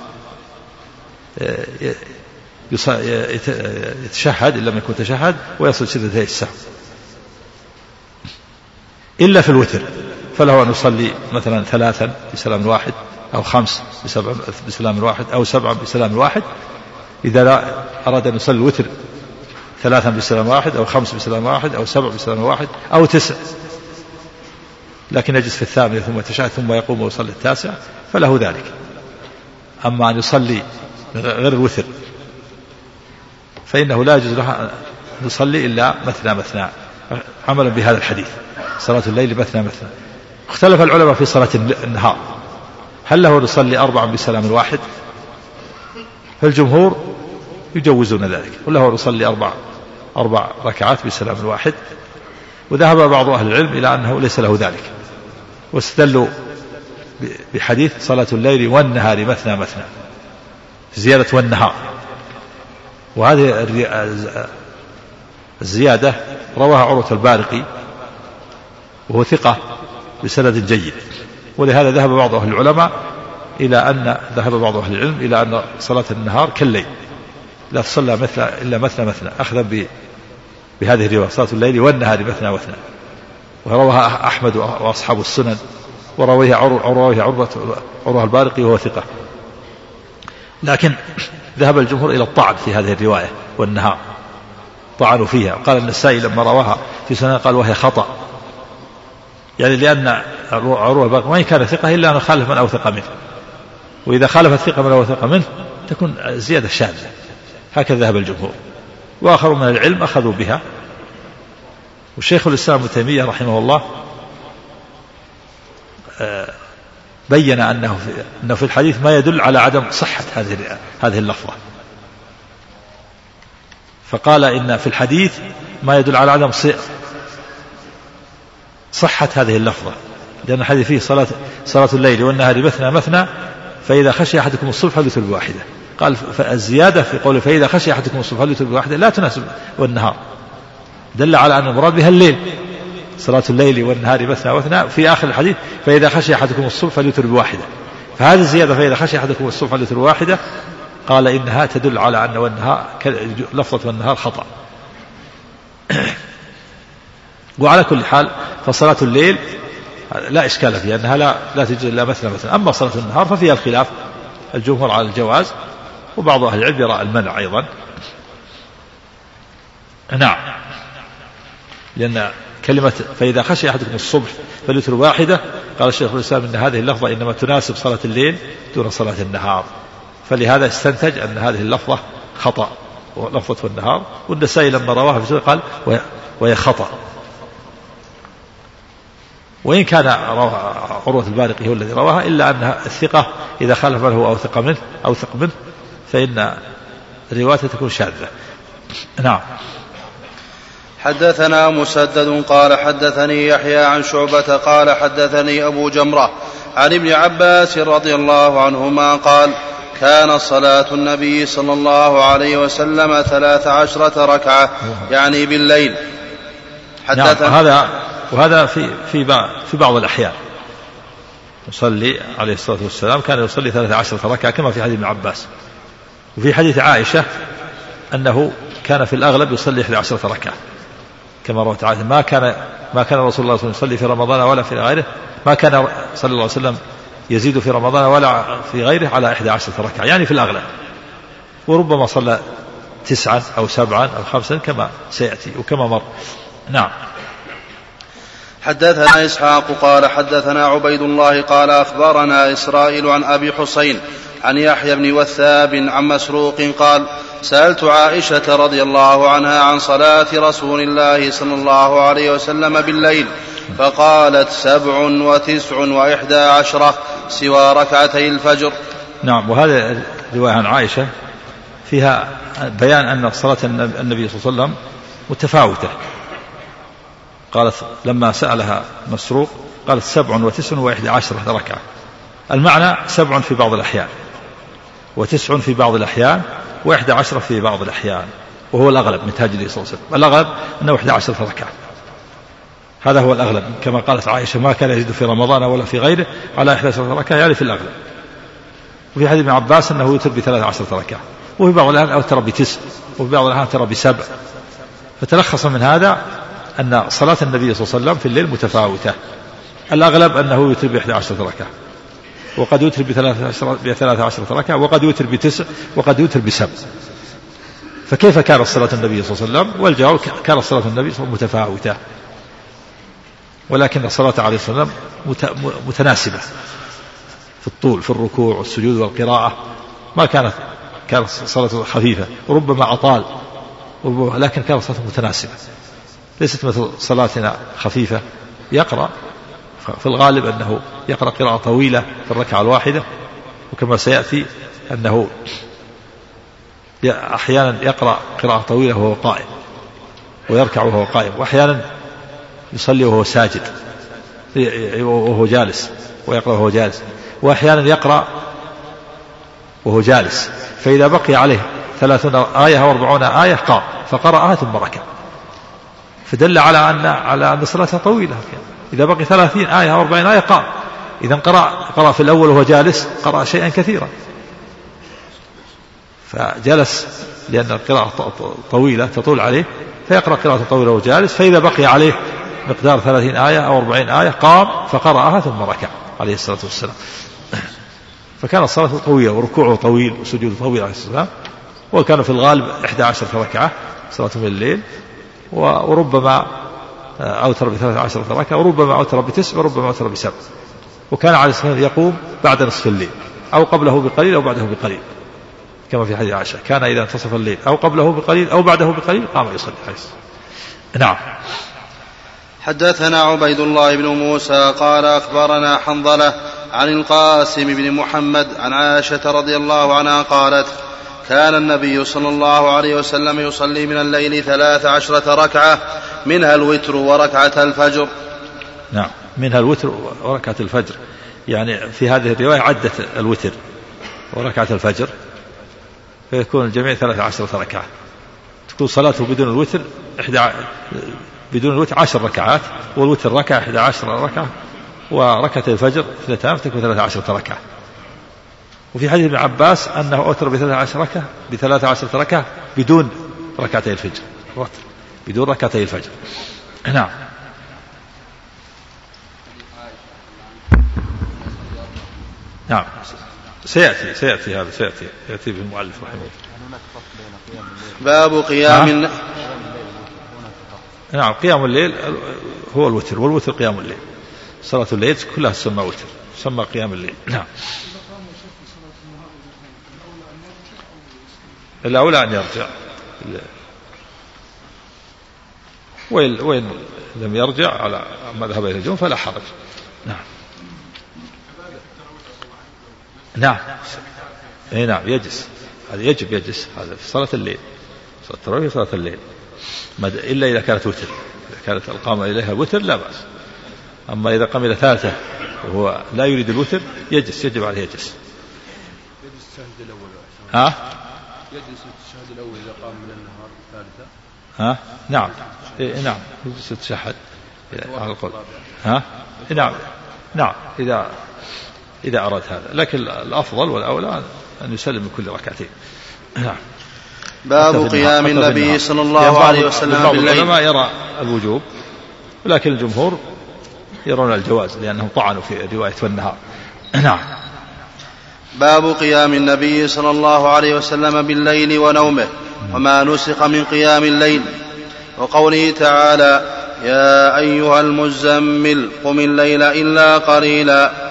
يتشهد إن لم يكن تشهد ويصل سجدتي السهو. إلا في الوتر فله أن يصلي مثلا ثلاثا بسلام واحد، أو خمس بسلام واحد، أو سبعا بسلام واحد، إذا لا أراد أن يصلي الوتر ثلاثا بسلام واحد، أو خمس بسلام واحد، أو سبع بسلام واحد، أو تسع، لكن يجلس في الثامنة ثم تشهد ثم يقوم ويصلي التاسع فله ذلك. أما أن يصلي غير الوتر فإنه لا يجوز له أن يصلي إلا مثنى مثنى، عملا بهذا الحديث: صلاة الليل مثنى مثنى. اختلف العلماء في صلاة النهار، هل له أن يصلي أربعا بسلام واحد؟ فالجمهور يجوزون ذلك، وله أن يصلي أربع أربع ركعات بسلام واحد. وذهب بعض أهل العلم إلى أنه ليس له ذلك، واستدلوا بحديث صلاة الليل والنهار مثنى مثنى، زيادة والنهار. وهذه الزيادة رواها عروة البارقي وهو ثقة بسند جيد. ولهذا ذهب بعض أهل العلماء إلى أن ذهب بعض أهل العلم إلى أن صلاة النهار كالليل لا تصلى مثل إلا مثنى مثنى، أخذا بهذه الرواية: صلاة الليل والنهار مثنى مثنى. ورواها أحمد وأصحاب السنن، ورويها عروة عروة البارقي وهو ثقة. لكن ذهب الجمهور إلى الطعن في هذه الرواية والنهار، طعنوا فيها. قال النسائي لما رواها في سنة قال وهي خطأ، يعني لأن عروة البارقي وإن كان ثقة إلا أن خالف من أوثق منه، وإذا خالف الثقة من أوثق منه تكون زيادة شاذة. هكذا ذهب الجمهور، وآخر من العلم أخذوا بها. والشيخ الإسلام ابن تيمية رحمه الله بين أنه في, أنه في الحديث ما يدل على عدم صحة هذه هذه اللفظة، فقال إن في الحديث ما يدل على عدم صحة هذه اللفظة، لأن الحديث فيه صلاة صلاة الليل والنهار مثنى مثنى، فإذا خشي أحدكم الصبح فليوتر بواحدة. قال فالزيادة في قوله فإذا خشي أحدكم الصبح فليوتر بواحدة لا تناسب والنهار، دل على أن المراد بها الليل، صلاة الليل والنهار مثنى مثنى. في آخر الحديث فإذا خشي أحدكم الصبح فليوتر بواحدة، فهذه الزيادة فإذا خشي أحدكم الصبح فليوتر بواحدة قال إنها تدل على أن والنهار لفظة والنهار خطأ. وعلى كل حال فصلاة الليل لا إشكال فيها أنها لا, لا تجوز إلا مثلا مثلا. أما صلاة النهار ففيها الخلاف، الجمهور على الجواز وبعض أهل العلم يرى المنع أيضا. نعم، لأن كلمة فإذا خشي أحدكم الصبح فليوتر واحدة، قال الشيخ الإسلام إن هذه اللفظة إنما تناسب صلاة الليل دون صلاة النهار، فلهذا استنتج أن هذه اللفظة خطأ لفظة النهار. والنسائي لما رواها في قال وهي خطأ، وإن كان عروة البارقي هو الذي رواها إلا أن الثقة إذا خالف من هو أوثق منه أوثق منه فإن روايته تكون شاذة. نعم. حدثنا مسدد قال حدثني يحيى عن شعبة قال حدثني أبو جمرة عن ابن عباس رضي الله عنهما قال كان صلاة النبي صلى الله عليه وسلم ثلاث عشرة ركعة يعني بالليل. حدثنا نعم. هذا وهذا في في في بعض الأحيان يصلي عليه الصلاة والسلام كان يصلي ثلاث عشرة ركعة كما في حديث ابن عباس، وفي حديث عائشة أنه كان في الأغلب يصلي إحدى عشرة ركعة كما روت عائشة. ما كان ما كان رسول الله صلى الله عليه وسلم يصلي في رمضان ولا في غيره، ما كان صلى الله عليه وسلم يزيد في رمضان ولا في غيره على إحدى عشرة ركعة يعني في الأغلب، وربما صلى تسعا أو سبعا أو خمسا كما سيأتي وكما مر. نعم. حدثنا إسحاق قال حدثنا عبيد الله قال أخبرنا إسرائيل عن أبي حسين عن يحيى بن وثاب عن مسروق قال سألت عائشة رضي الله عنها عن صلاة رسول الله صلى الله عليه وسلم بالليل فقالت سبع وتسع وإحدى عشرة سوى ركعتي الفجر. نعم. وهذا رواية عن عائشة فيها بيان أن صلاة النبي صلى الله عليه وسلم متفاوتة. قالت لما سألها مسروق قالت سبع وتسع وإحدى عشرة ركعة، المعنى سبع في بعض الأحيان وتسع في بعض الأحيان وإحدى عشرة في بعض الأحيان، وهو الأغلب من تاج النبي صلى الله عليه وسلم، الأغلب أنه إحدى عشرة ركعة، هذا هو الأغلب كما قالت عائشة ما كان يزيد في رمضان ولا في غيره على إحدى عشرة ركعة يعني في الأغلب. وفي حديث ابن عباس أنه يوتر بثلاث عشرة ركعة، وفي بعض الأحيان أوتر بتسع وفي بعض الأحيان ترى بسبع. فتلخص من هذا أن صلاة النبي صلى الله عليه وسلم في الليل متفاوتة، الأغلب أنه يوتر بإحدى عشرة ركعة، وقد يوتر بثلاث عشرة ركعة، وقد يوتر بتسع، وقد يوتر بسبع. فكيف كانت صلاة النبي صلى الله عليه وسلم؟ والجواب كانت صلاة النبي صلى الله عليه وسلم متفاوتة، ولكن الصلاة عليه الصلاة والسلام متناسبة في الطول في الركوع والسجود والقراءة، ما كانت كانت صلاة خفيفة وربما أطال، لكن كانت صلاة متناسبة، ليست مثل صلاتنا خفيفة يقرأ في الغالب أنه يقرأ قراءة طويلة في الركعة الواحدة، وكما سيأتي أنه أحيانا يقرأ قراءة طويلة وهو قائم ويركع وهو قائم، وأحيانا يصلي وهو ساجد وهو جالس ويقرأ وهو جالس، وأحيانا يقرأ وهو جالس، فإذا بقي عليه ثلاثون آية أو أربعون آية قام فقرأها ثم ركع، فدل على أن على أن صلاتها طويلة. إذا بقي ثلاثين آية أو أربعين آية قام، إذا قرأ قرأ في الأول وهو جالس قرأ شيئا كثيرا، فجلس لأن القراءة طويلة تطول عليه فيقرأ قراءة طويلة وهو جالس، فإذا بقي عليه مقدار ثلاثين آية أو أربعين آية قام فقرأها ثم ركع عليه الصلاة والسلام. فكان الصلاة طويلة وركوعه طويل وسجوده طويل عليه الصلاة والسلام، وكان في الغالب إحدى عشرة ركعة صلاة من الليل، وربما أوتر بثلاث عشرة ركعة، وربما أوتر بتسع، وربما أوتر بسبع. وكان عليه الصلاة والسلام يقوم بعد نصف الليل أو قبله بقليل أو بعده بقليل، كما في حديث عائشة كان إذا انتصف الليل أو قبله بقليل أو بعده بقليل قام يصلي. نعم. حدثنا عبيد الله بن موسى قال أخبرنا حنظلة عن القاسم بن محمد عن عائشة رضي الله عنها قالت كان النبي صلى الله عليه وسلم يصلي من الليل ثلاث عشرة ركعة منها الوتر وركعة الفجر. نعم، منها الوتر وركعة الفجر، يعني في هذه الرواية عدت الوتر وركعة الفجر، فيكون الجميع ثلاث عشرة ركعة، تكون صلاته بدون الوتر إحدى بدون الوتر عشر ركعات، والوتر ركعة إحدى عشر ركعة، وركعة الفجر اثنتان تكون ثلاث عشرة ركعة. وفي حديث ابن عباس أنه أوتر بثلاث عشر ركعة بثلاث عشرة ركعة بدون ركعتي الفجر، بدون ركعتي الفجر. نعم. نعم سيأتي سيأتي هذا سيأتي يأتي بالمؤلف رحمه الله. باب قيام الل... نعم قيام الليل هو الوتر، والوتر قيام الليل، صلاة الليل كلها تسمى وتر، تسمى قيام الليل. نعم. الأولى أن يرجع، وين وين لم يرجع على مذهب أهل الجمهور فلا حرج. نعم. نعم. اي نعم يجلس، هذا يجب يجلس، هذا في صلاة الليل، صلاة التراويح صلاة الليل، إلا إذا كانت وتر، إذا كانت القامة إليها وتر لا بأس. أما إذا قام إلى ثالثة وهو لا يريد الوتر يجلس، يجب عليه يجلس. يجلس الشهد الأول. ها؟ يجلس الشهد الأول إذا قام من النهار الثالثة. ها؟ نعم. إيه نعم يجلس التشهد على القول. ها؟ نعم. نعم إذا إذا أراد هذا، لكن الأفضل والأولى أن يسلم من كل ركعتين. نعم. باب قيام النبي صلى الله عليه وسلم بالليل. العلماء يرى الوجوب، ولكن الجمهور يرون الجواز لأنهم طعنوا في رواية والنهار. نعم. باب قيام النبي صلى الله عليه وسلم بالليل ونومه وما نسخ من قيام الليل، وقوله تعالى: يا أيها المزمل قم الليل إلا قليلا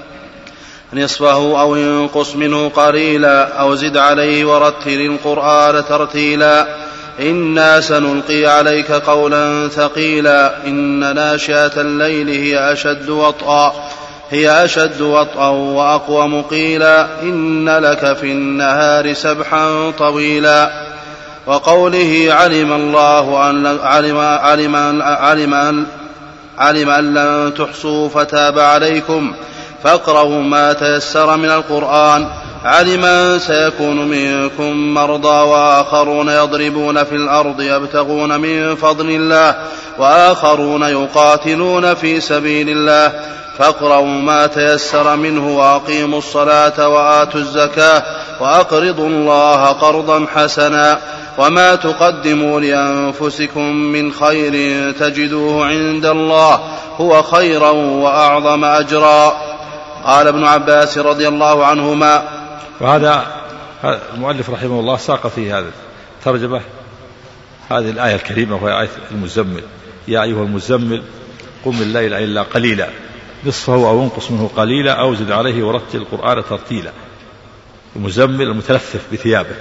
نصفه أو انقص منه قليلا أو زد عليه ورتل القرآن ترتيلا إنا سنلقي عليك قولا ثقيلا إن ناشئة الليل هي أشد وطئا هي أشد وطئا وأقوم قيلا إن لك في النهار سبحا طويلا. وقوله علم الله أن علم علم علم أن علم أن لن تحصوا فتاب عليكم فاقرأوا ما تيسر من القرآن علم أن سيكون منكم مرضى وآخرون يضربون في الأرض يبتغون من فضل الله وآخرون يقاتلون في سبيل الله فاقرأوا ما تيسر منه وأقيموا الصلاة وآتوا الزكاة وأقرضوا الله قرضا حسنا وما تقدموا لأنفسكم من خير تجدوه عند الله هو خيرا وأعظم أجرا. قال ابن عباس رضي الله عنهما. وهذا المؤلف رحمه الله ساق في هذا ترجمة هذه الآية الكريمة وهي آية المزمل: يا أيها المزمل قم الليل إلا قليلا نصفه أو انقص منه قليلا أو زد عليه ورتل القرآن ترتيلا. المزمل المتلفف بثيابه،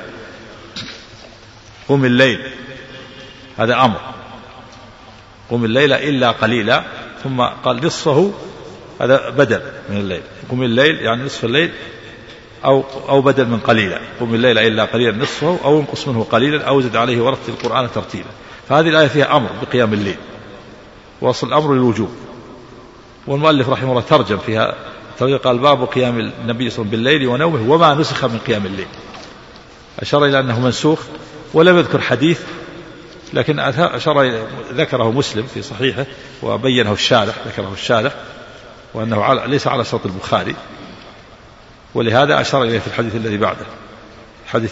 قم الليل هذا أمر، قم الليل إلا قليلا، ثم قال نصفه هذا بدل من الليل، قم الليل يعني نصف الليل أو أو بدل من قليلا، قم الليل إلا قليلا نصفه أو انقص منه قليلا أو زد عليه ورتل القرآن ترتيلا. فهذه الآية فيها أمر بقيام الليل، وأصل الأمر للوجوب. والمؤلف رحمه الله ترجم فيها قال: باب قيام النبي صلى الله عليه وسلم بالليل ونومه وما نسخ من قيام الليل. أشار إلى أنه منسوخ ولم يذكر حديث، لكن أشار ذكره مسلم في صحيحه وبينه الشارح، ذكره الشارح وأنه ليس على شرط البخاري، ولهذا أشار إليه في الحديث الذي بعده، حديث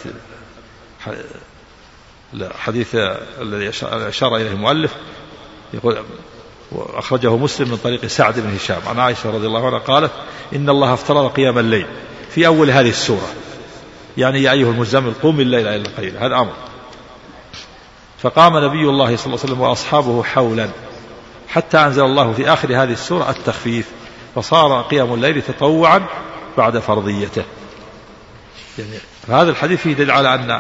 الحديث الذي أشار إليه المؤلف يقول: وأخرجه مسلم من طريق سعد بن هشام عن عائشة رضي الله عنها قالت: إن الله افترض قيام الليل في أول هذه السورة، يعني يا أيها المزمل قم الليل إلا قليلا، هذا أمر. فقام نبي الله صلى الله عليه وسلم وأصحابه حولا حتى أنزل الله في آخر هذه السورة التخفيف، فصار قيام الليل تطوعا بعد فرضيته. يعني هذا الحديث فيه دليل على أن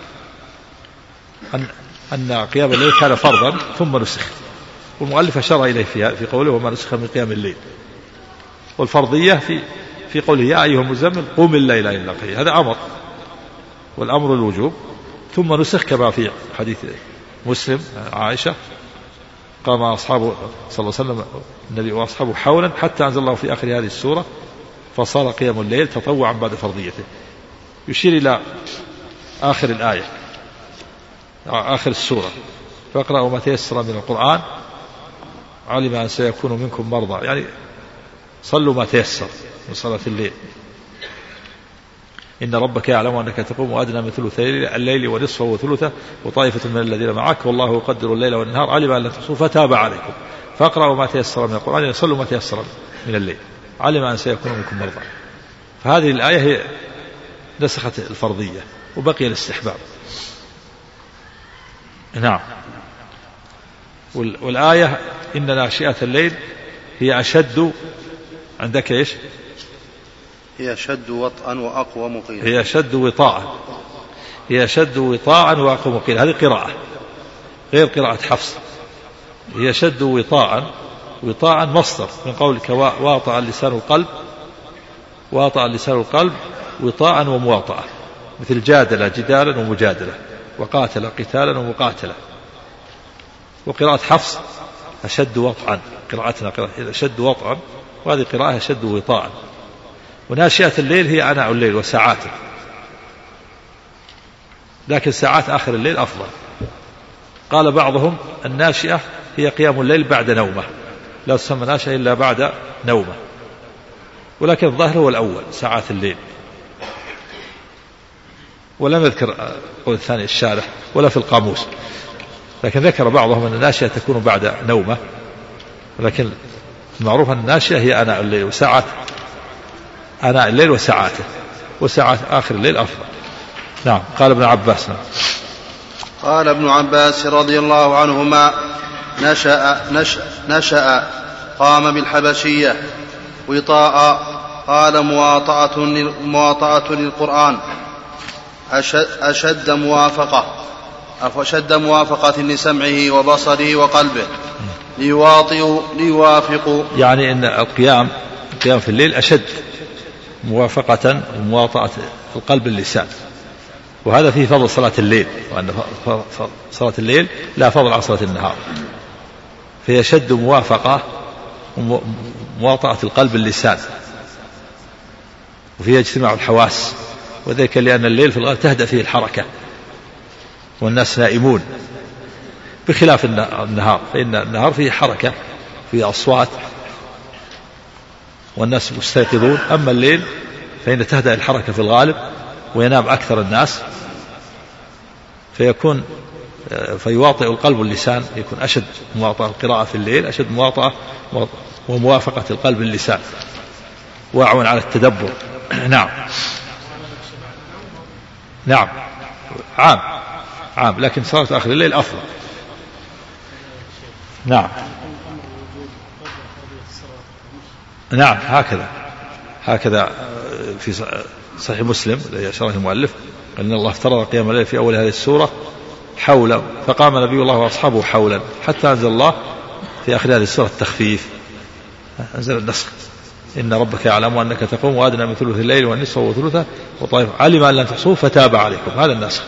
أن أن قيام الليل كان فرضا ثم نسخ، والمؤلف أشار إليه في في قوله وما نسخ من قيام الليل، والفرضية في في قوله يا أيها المزمل قم الليل إلا قليلا، هذا أمر، والأمر الوجوب، ثم نسخ كما في حديث مسلم عائشة قام أصحابه صلى الله عليه وسلم النبي وأصحابه حولا حتى أنزل الله في آخر هذه السورة فصار قيام الليل تطوعا بعد فرضيته. يشير إلى آخر الآية آخر السورة: فاقرأوا ما تيسر من القرآن علم أن سيكون منكم مرضى، يعني صلوا ما تيسر من صلاة الليل. إن ربك يعلم أنك تقوم أدنى من ثلثي الليل ونصفه وثلثه وطائفة من الذين معك والله يقدر الليل والنهار علم أن لا تحصوا فتاب عليكم فاقرأوا ما تيسر من القرآن يصلوا ما تيسر من الليل علم أن سيكون منكم مرضى. فهذه الآية هي نسخت الفرضية وبقي الاستحباب. نعم. والآية إن ناشئة الليل هي أشد عندك إيش؟ هي أشد وطئا وأقوى قيلا. هي أشد وطاعا هي أشد وطاعا وأقوى قيلا. هذه قراءة غير قراءة حفص. هي أشد وطاعا وطاعا مصدر من قولك واطأ اللسان القلب واطأ اللسان القلب وطاعا ومواطأة مثل جادل جدالا ومجادلة وقاتل قتالا ومقاتلة. وقراءة حفص أشد وطعا قراءتنا قراءة أشد وطعا وهذه قراءة أشد وطاعا. وناشئة الليل هي عناء الليل وساعاته لكن ساعات آخر الليل أفضل. قال بعضهم الناشئة هي قيام الليل بعد نومه لا تسمى ناشئة إلا بعد نومه ولكن الظاهر هو الأول ساعات الليل. ولم يذكر قول الثاني الشارح ولا في القاموس لكن ذكر بعضهم أن الناشئة تكون بعد نومه ولكن المعروف أن الناشئة هي عناء الليل وساعات عناء الليل وساعاته وساعات آخر الليل أفضل. نعم. قال ابن عباس نعم. قال ابن عباس رضي الله عنهما نشأ, نشأ, نشأ قام بالحبشية وطاء قال مواطأة, مواطأة للقرآن أشد, أشد موافقة أشد موافقة لسمعه وبصره وقلبه ليواطئوا ليوافقوا يعني أن القيام القيام في الليل أشد موافقة ومواطأة القلب اللسان. وهذا فيه فضل صلاة الليل وأن صلاة الليل لا فضل على صلاة النهار فهي شد موافقة ومواطأة القلب اللسان وفيها اجتماع الحواس وذلك لأن الليل في الغالب تهدأ فيه الحركة والناس نائمون بخلاف النهار فإن النهار فيه حركة فيه أصوات والناس مستيقظون. أما الليل فإن تهدأ الحركة في الغالب وينام أكثر الناس فيكون فيواطئ القلب واللسان يكون أشد مواطأة القراءة في الليل أشد مواطأة وموافقة القلب اللسان وأعون على التدبر. نعم. نعم عام عام لكن صلاة آخر الليل أفضل. نعم. نعم هكذا هكذا في صحيح مسلم شرح المؤلف أن الله افترض قيام الليل في أول هذه السورة حولا فقام نبي الله وأصحابه حولا حتى أنزل الله في آخر هذه السورة التخفيف أنزل النسخ إن ربك يعلم أنك تقوم وأدنى من ثلث الليل والنصف وثلثه وطائف علم أن لن تحصوه فتاب عليكم. هذا النسخ.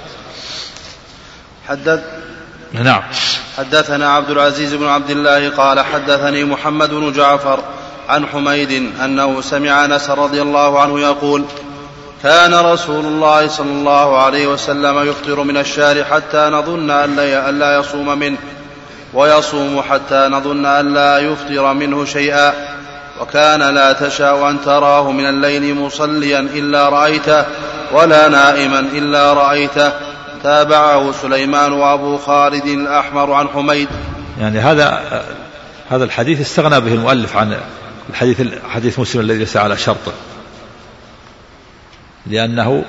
حدث نعم. حدثنا عبد العزيز بن عبد الله قال حدثني محمد بن جعفر عن حميد أنه سمع أنس رضي الله عنه يقول كان رسول الله صلى الله عليه وسلم يفطر من الشهر حتى نظن أن لا يصوم منه ويصوم حتى نظن أن لا يفطر منه شيئا وكان لا تشاء أن تراه من الليل مصليا إلا رأيته ولا نائما إلا رأيته. تابعه سليمان وأبو خالد الأحمر عن حميد. يعني هذا هذا الحديث استغنى به المؤلف عن الحديث حديث مسلم الذي ليس على شرطه لأنه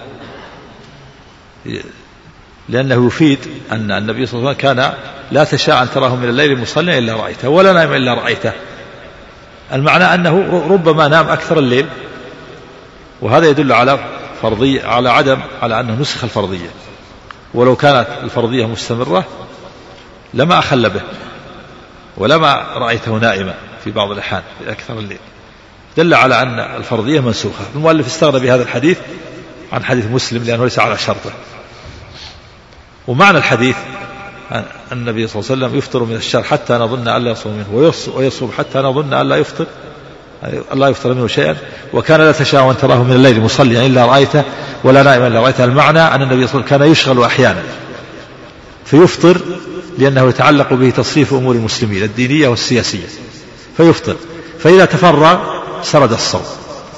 لأنه يفيد أن النبي صلى الله عليه وسلم كان لا تشاء أن تراه من الليل مصليا إلا رأيته ولا نائما إلا رأيته. المعنى أنه ربما نام أكثر الليل وهذا يدل على فرضية على عدم على أنه نسخ الفرضية ولو كانت الفرضية مستمرة لما أخل به ولما رأيته نائما في بعض الأحيان في أكثر الليل دل على أن الفرضية منسوخة. المؤلف استغنى بهذا الحديث عن حديث مسلم لأنه ليس على شرطه. ومعنى الحديث النبي صلى الله عليه وسلم يفطر من الشهر حتى نظن أن لا يصوم منه ويصوم حتى نظن أن لا يفطر أن لا يفطر منه شيئا وكان لا تشاء أن تراه من الليل مصليا إلا رأيته ولا نائما إلا رأيته. المعنى أن النبي صلى الله عليه وسلم كان يشغل أحيانا فيفطر لأنه يتعلق به تصريف أمور المسلمين الدينية والسياسية فيفطر فإذا تفرغ سرد الصوم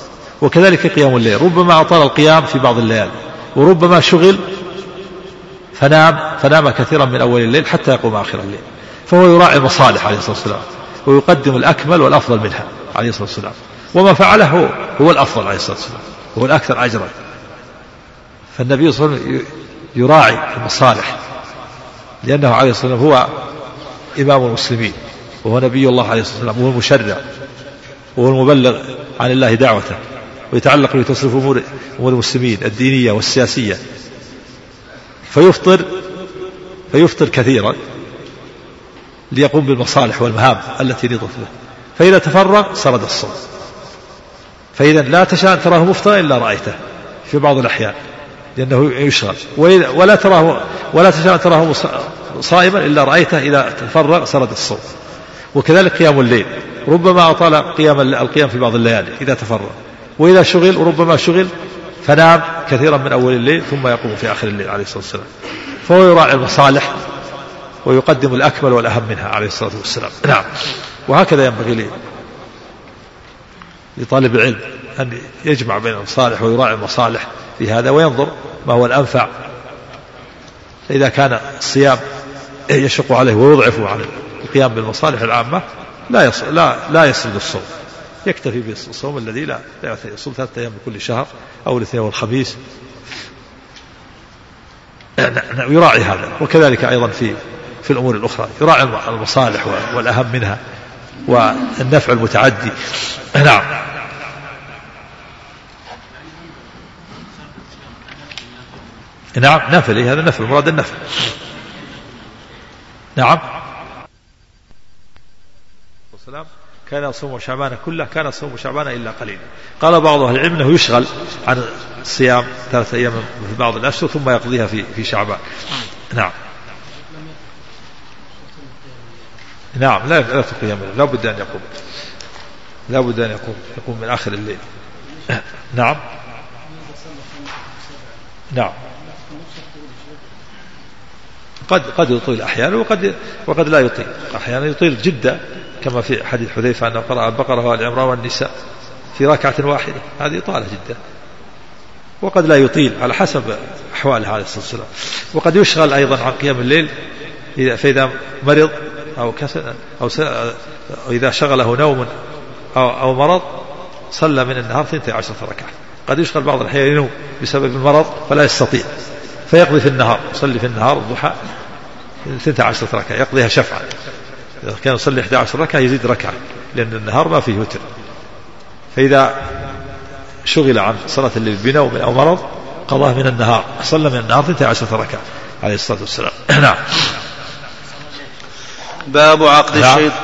وكذلك قيام الليل، ربما أطال القيام في بعض الليالي، وربما شغل فنام فنام كثيرا من أول الليل حتى يقوم آخر الليل، فهو يراعي المصالح عليه الصلاة والسلام، ويقدم الأكمل والأفضل منها عليه الصلاة والسلام، وما فعله هو, هو الأفضل عليه الصلاة والسلام، هو الأكثر أجرا. فالنبي صلى الله عليه وسلم يراعي المصالح، لأنه عليه الصلاة والسلام هو إمام المسلمين، وهو نبي الله عليه الصلاة والسلام، وهو المشرع، وهو المبلغ عن الله دعوته، ويتعلق بتصريف أمور المسلمين الدينية والسياسية، فيفطر فيفطر كثيرا ليقوم بالمصالح والمهام التي نضت له، فإذا تفرغ سرد الصوم. فإذا لا تشاء أن تراه مفطرا إلا رأيته في بعض الأحيان لأنه يشغل، ولا تراه ولا تشاء أن تراه صائما إلا رأيته إذا تفرغ سرد الصوم. وكذلك قيام الليل، ربما أطال قيام القيام في بعض الليالي إذا تفرغ، وإذا شغل وربما شغل فنام كثيرا من أول الليل ثم يقوم في آخر الليل عليه الصلاة والسلام، فهو يراعي المصالح ويقدم الأكمل والأهم منها عليه الصلاة والسلام. نعم. وهكذا ينبغي لي لطالب العلم أن يجمع بين المصالح ويراعي المصالح في هذا، وينظر ما هو الأنفع. إذا كان الصيام يشق عليه ويضعف عن القيام بالمصالح العامة لا يصل لا لا يسرد الصوم، يكتفي بالصوم الذي لا يصوم ثلاثة أيام من كل شهر أو الاثنين والخميس، يراعي هذا. وكذلك أيضا في في الأمور الأخرى يراعي المصالح والأهم منها والنفع المتعدي. نعم. نعم نفل، هذا نفل، مراد النفل. نعم. والسلام كان يصوم شعبان كله، كان يصوم شعبان إلا قليلا. قال بعض أهل العلم أنه يشغل عن الصيام ثلاثة أيام في بعض الأشهر ثم يقضيها في في شعبان. نعم. نعم لا لا تقيم، لا بد أن يقوم، لا بد أن يقوم يقوم من آخر الليل. نعم. نعم. قد قد يطيل أحيانا وقد وقد لا يطيل، أحيانا يطيل جدا كما في حديث حذيفة أنه قرأ البقرة وآل عمران والنساء في ركعة واحدة، هذه طالة جدا. وقد لا يطيل على حسب أحواله عليه الصلاة والسلام. وقد يشغل أيضا عن قيام الليل فإذا مرض أو كسل أو, أو إذا شغله نوم أو, أو مرض صلى من النهار اثنتي عشرة ركعة. قد يشغل بعض الأحيان ينوم بسبب المرض فلا يستطيع فيقضي في النهار، يصلي في النهار الضحى اثنتي عشرة ركعة يقضيها شفعا. إذا كان يصلي إحدى عشرة ركعة يزيد ركعة لأن النهار ما فيه وتر. فإذا شغل عن صلاة الليل بنوم أو مرض قضاه من النهار، صلى من النهار اثنتي عشرة ركعة عليه الصلاة والسلام. نعم. باب عقد الشيطان.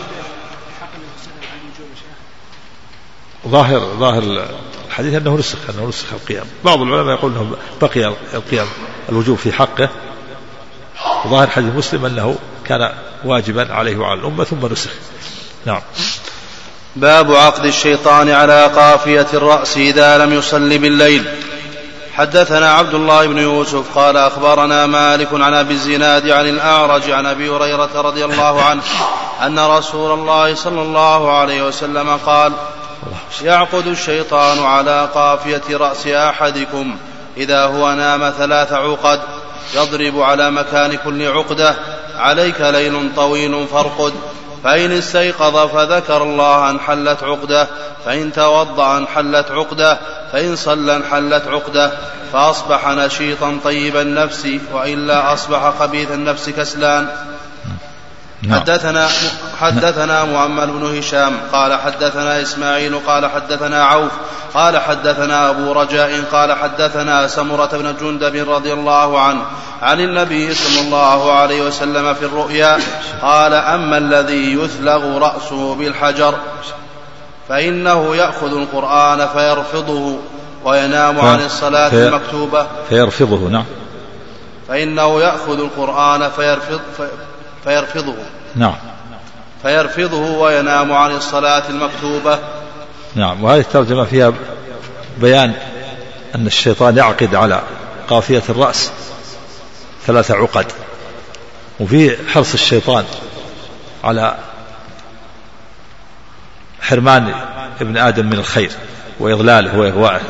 ظاهر ظاهر الحديث أنه نسخ أنه نسخ القيام. بعض العلماء يقول أنه بقي القيام الوجوب في حقه، وظاهر حديث مسلم أنه كان واجبا عليه وعلى الأمة ثم نسخ. نعم. باب عقد الشيطان على قافية الرأس إذا لم يصلي بالليل. حدثنا عبد الله بن يوسف قال أخبرنا مالك عن أبي الزناد عن الأعرج عن أبي هريرة رضي الله عنه أن رسول الله صلى الله عليه وسلم قال: يعقد الشيطان على قافية رأس أحدكم إذا هو نام ثلاث عقد، يضرب على مكان كل عقدة: عليك ليل طويل فارقد، فإن استيقظ فذكر الله انحلت عقدة، فإن توضأ انحلت عقدة، فإن صلى انحلت عقدة، فأصبح نشيطا طيب النفس، وإلا أصبح خبيث النفس كسلان. حدثنا حدثنا محمد بن هشام قال حدثنا إسماعيل قال حدثنا عوف قال حدثنا أبو رجاء قال حدثنا سمرة بن جندب رضي الله عنه عن النبي صلى الله عليه وسلم في الرؤيا قال: أما الذي يثلغ رأسه بالحجر فإنه يأخذ القرآن فيرفضه وينام عن الصلاة في المكتوبة. فيرفضه. نعم. فإنه يأخذ القرآن فيرفض فيرفضه نعم فيرفضه وينام عن الصلاة المكتوبة. نعم. وهذه الترجمة فيها بيان أن الشيطان يعقد على قافية الرأس ثلاث عقد، وفي حرص الشيطان على حرمان ابن آدم من الخير وإضلاله وإغوائه،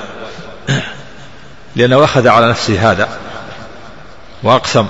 لأنه أخذ على نفسه هذا وأقسم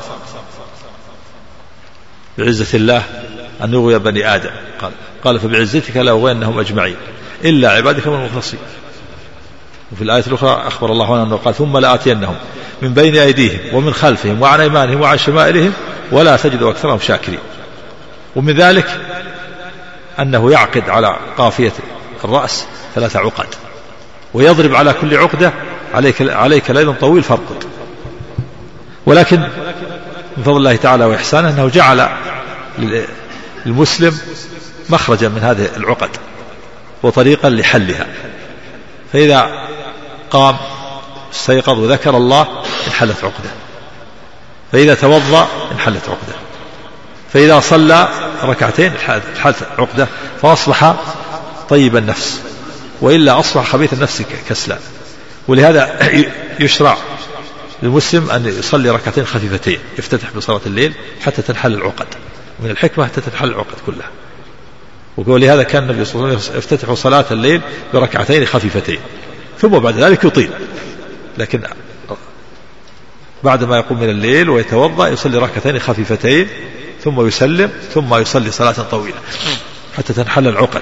بعزة الله أن يغوي بني آدم، قال, قال فبعزتك لأغوينهم أجمعين إلا عبادك من المخلصين. وفي الآية الأخرى أخبر الله عنه قال ثم لآتينهم من بين أيديهم ومن خلفهم وعن أيمانهم وعن شمائلهم ولا تجد أكثرهم شاكرين. ومن ذلك أنه يعقد على قافية الرأس ثلاث عقد، ويضرب على كل عقدة عليك, عليك ليل طويل فارقد. ولكن من فضل الله تعالى وإحسانه أنه جعل للمسلم مخرجا من هذه العقد وطريقا لحلها، فإذا قام استيقظ وذكر الله انحلت عقده، فإذا توضأ انحلت عقده، فإذا صلى ركعتين انحلت عقده، فأصبح طيب النفس، وإلا أصبح خبيث النفس كسلان. ولهذا يشرع للمسلم أن يصلي ركعتين خفيفتين يفتتح بصلاة الليل حتى تنحل العقد، من الحكمة حتى تنحل العقد كلها. ولهذا كان النبي صلى الله عليه وسلم يفتتح صلاة الليل بركعتين خفيفتين ثم بعد ذلك يطيل، لكن بعد ما يقوم من الليل ويتوضأ يصلي ركعتين خفيفتين ثم يسلم ثم يصلي صلاة طويلة حتى تنحل العقد.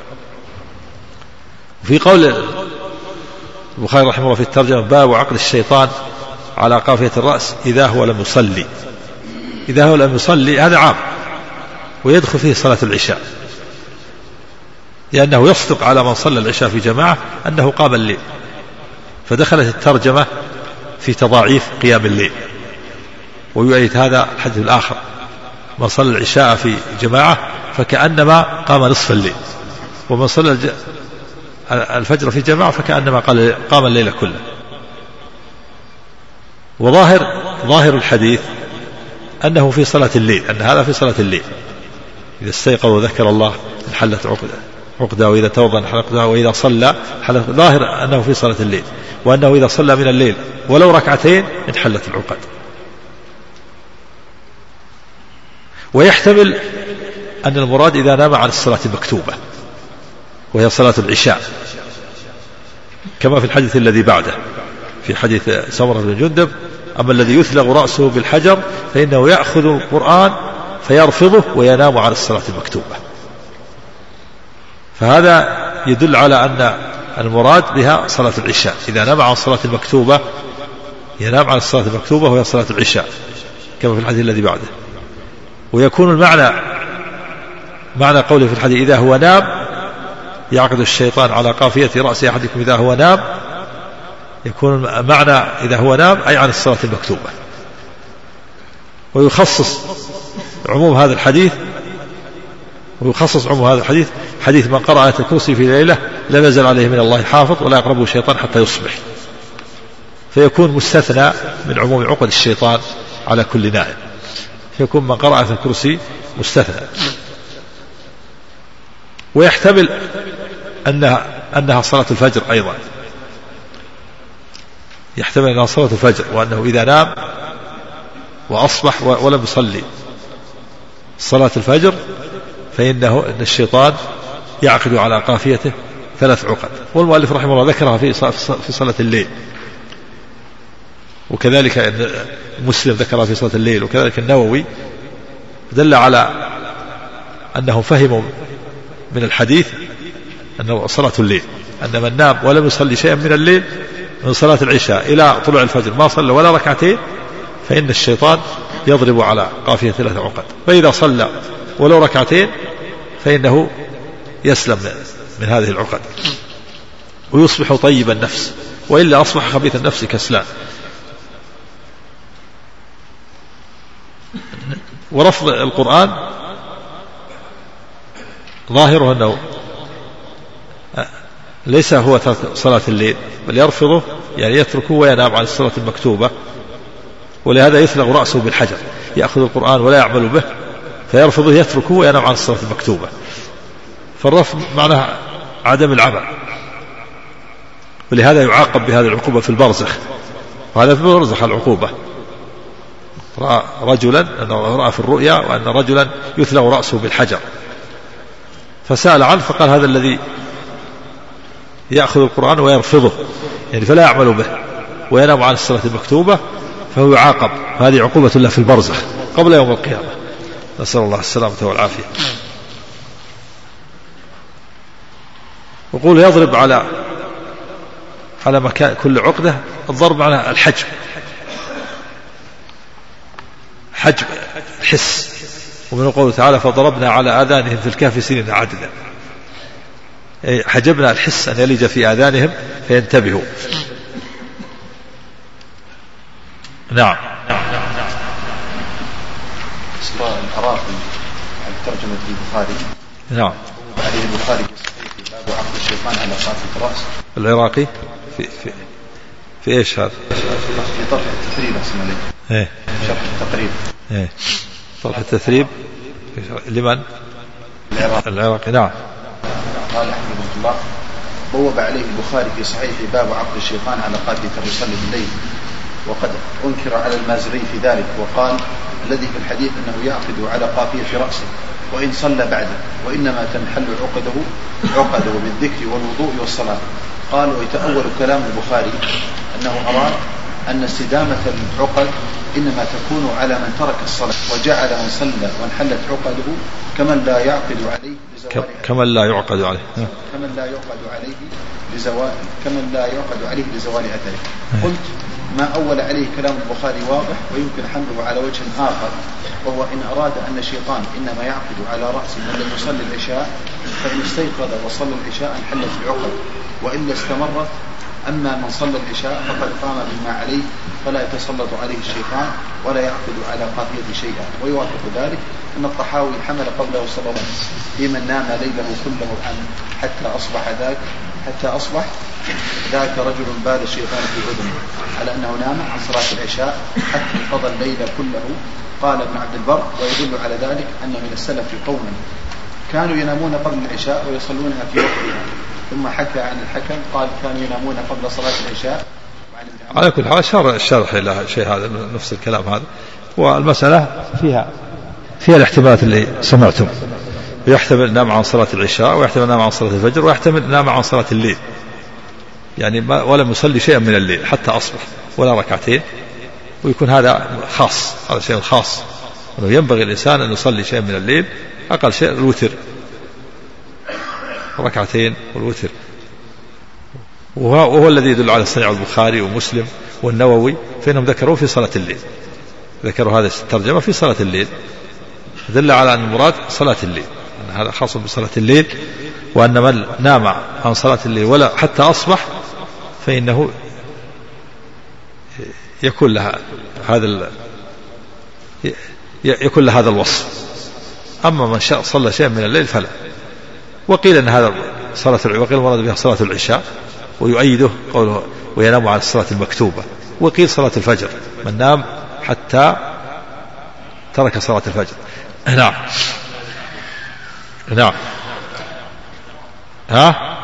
وفي قول البخاري رحمه الله في الترجمة باب عقد الشيطان على قافية الرأس إذا هو لم يصلي، إذا هو لم يصلي هذا عام ويدخل فيه صلاة العشاء، لأنه يصدق على من صلى العشاء في جماعة أنه قام الليل، فدخلت الترجمة في تضاعيف قيام الليل. ويؤيد هذا الحديث الآخر من صلى العشاء في جماعة فكأنما قام نصف الليل، ومن صلى الفجر في جماعة فكأنما قام الليل كله. وظاهر ظاهر الحديث أنه في صلاة الليل، أن هذا في صلاة الليل، إذا استيقظ وذكر الله انحلت عقده عقده وإذا توضأ انحلت عقده وإذا صلى حلت. ظاهر أنه في صلاة الليل، وأنه إذا صلى من الليل ولو ركعتين انحلت العقد. ويحتمل أن المراد إذا نام عن الصلاة المكتوبة وهي صلاة العشاء، كما في الحديث الذي بعده في حديث سمرة بن جندب أما الذي يثلغ رأسه بالحجر فإنه يأخذ القرآن فيرفضه وينام عن الصلاة المكتوبة. فهذا يدل على أن المراد بها صلاة العشاء، إذا نام عن الصلاة المكتوبة ينام عن الصلاة المكتوبة وهي صلاة العشاء كما في الحديث الذي بعده. ويكون المعنى معنى قوله في الحديث إذا هو نام يعقد الشيطان على قافية رأس أحدكم إذا هو نام، يكون معنى إذا هو نام أي عن الصلاة المكتوبة. ويخصص عموم هذا الحديث ويخصص عموم هذا الحديث حديث من قرأ آية الكرسي في ليلة لم يزل عليه من الله حافظ ولا يقربه الشيطان حتى يصبح، فيكون مستثنى من عموم عقد الشيطان على كل نائم، فيكون من قرأ آية الكرسي مستثنى. ويحتمل أنها, أنها صلاة الفجر أيضا، يحتمل أنها صلاة الفجر، وأنه إذا نام وأصبح ولم يصلي صلاة الفجر فإنه إن الشيطان يعقد على قافيته ثلاث عقد. والمؤلف رحمه الله ذكرها في في صلاة الليل، وكذلك إن مسلم ذكرها في صلاة الليل، وكذلك النووي، دل على أنه فهموا من الحديث أنه صلاة الليل، أن من نام ولم يصلي شيئا من الليل من صلاة العشاء إلى طلوع الفجر ما صلى ولا ركعتين فإن الشيطان يضرب على قافية ثلاث عقد، فإذا صلى ولو ركعتين فإنه يسلم من هذه العقد ويصبح طيب النفس، وإلا أصبح خبيث النفس كسلان. ورفض القرآن ظاهره أنه ليس هو صلاة الليل بل يرفضه، يعني يتركه وينام عن الصلاة المكتوبة، ولهذا يثلغ رأسه بالحجر، يأخذ القرآن ولا يعمل به فيرفضه يتركه وينام عن الصلاة المكتوبة. فالرفض معناه عدم العمل، ولهذا يعاقب بهذه العقوبة في البرزخ، وهذا في البرزخ العقوبة. رأى رجلا أنه رأى في الرؤيا وأن رجلا يثلغ رأسه بالحجر، فسأل عنه فقال هذا الذي يأخذ القرآن ويرفضه يعني فلا يعمل به وينام عن الصلاة المكتوبة فهو يعاقب. هذه عقوبة الله في البرزخ قبل يوم القيامة، نسأل الله السلامة والعافية. وقول يضرب على على مكان كل عقدة، الضرب على الحجم، حجم الحس. ومن قوله تعالى فضربنا على آذانهم في الكهف سنين عددا، حجبنا الحس أن يلج في آذانهم فينتبهوا. نعم. اسراء العراقي عن ترجمة البخاري. نعم. عليه البخاري في باب عقد الشيطان على قافية الرأس. العراقي في في في ايش هذا؟ في طرح التثريب أحسن عليك. ايه. شرح التقريب. ايه. طرح التثريب لمن؟ العراقي. العراقي. نعم. قال حفظه الله بوب عليه البخاري في صحيح باب عقد الشيطان على قافية الرسل بالليل، وقد أنكر على المازري في ذلك وقال الذي في الحديث أنه يعقد على قافية رأسه وإن صلى بعده، وإنما تنحل عقده عقده بالذكر والوضوء والصلاة. قال ويتأول كلام البخاري أنه أراد أن استدامة العقد إنما تكون على من ترك الصلاة وجعل من صلى وانحلت عقده كمن لا يعقد عليه لزوال كمن لا يعقد عليه كمن لا يعقد عليه لزوال كمن لا يعقد عليه لزوال أثره. قلت ما أول عليه كلام البخاري واضح ويمكن حمله على وجه آخر، وهو إن أراد أن الشيطان إنما يعقد على رأس من لم يصلي العشاء فإن استيقظ وصلى العشاء انحلت العقد، وإلا استمرت. أما من صلى العشاء فقد قام بما عليه فلا يتسلط عليه الشيطان ولا يعقد على قافية شيئا. ويوافق ذلك أن الطحاوي حمل قبله صلى الله عليه وسلم في من نام ليله كله عنه حتى أصبح ذاك حتى أصبح ذاك رجل بال الشيطان في أذنه، على أنه نام عن صلاة العشاء حتى انقضى الليل كله. قال ابن عبد البر ويدل على ذلك أن من السلف قوما كانوا ينامون قبل العشاء ويصلونها في وقتها، ثم حكى عن الحكم قال كانوا ينامون قبل صلاة العشاء. على كل حال شرح الشرح إلى شيء هذا نفس الكلام هذا، والمسألة فيها فيها الاحتمالات اللي سمعتم، يحتمل نام عن صلاة العشاء ويحتمل نام عن صلاة الفجر ويحتمل نام عن صلاة الليل، يعني ما ولم يصلي شيئا من الليل حتى أصبح ولا ركعتين، ويكون هذا خاص، هذا شيء خاص، أنه ينبغي الإنسان أن يصلي شيئا من الليل، أقل شيء الوتر ركعتين والوتر، وهو الذي يدل على صنيع البخاري ومسلم والنووي، فإنهم ذكروا في صلاة الليل، ذكروا هذا الترجمة في صلاة الليل، دل على أن المراد صلاة الليل، أن هذا خاص بصلاة الليل، وأن من نام عن صلاة الليل ولا حتى أصبح فإنه يكون لها هذا يكون له هذا الوصف. أما من شاء صلى شيئا من الليل فلا. وقيل أن هذا صلاة وقيل المراد بها صلاة العشاء، ويؤيده قوله وينام على الصلاة المكتوبة. وقيل صلاة الفجر، من نام حتى ترك صلاة الفجر. نعم نعم. ها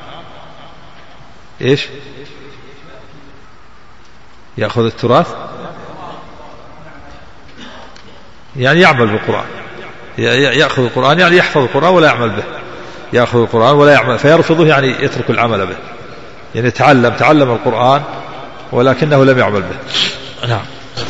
إيش يأخذ التراث؟ يعني يعمل بالقرآن، يأخذ القرآن يعني يحفظ القرآن ولا يعمل به، يأخذ القرآن ولا يعمل فيرفضه، يعني يترك العمل به، يعني تعلم تعلم القرآن ولكنه لم يعمل به. نعم.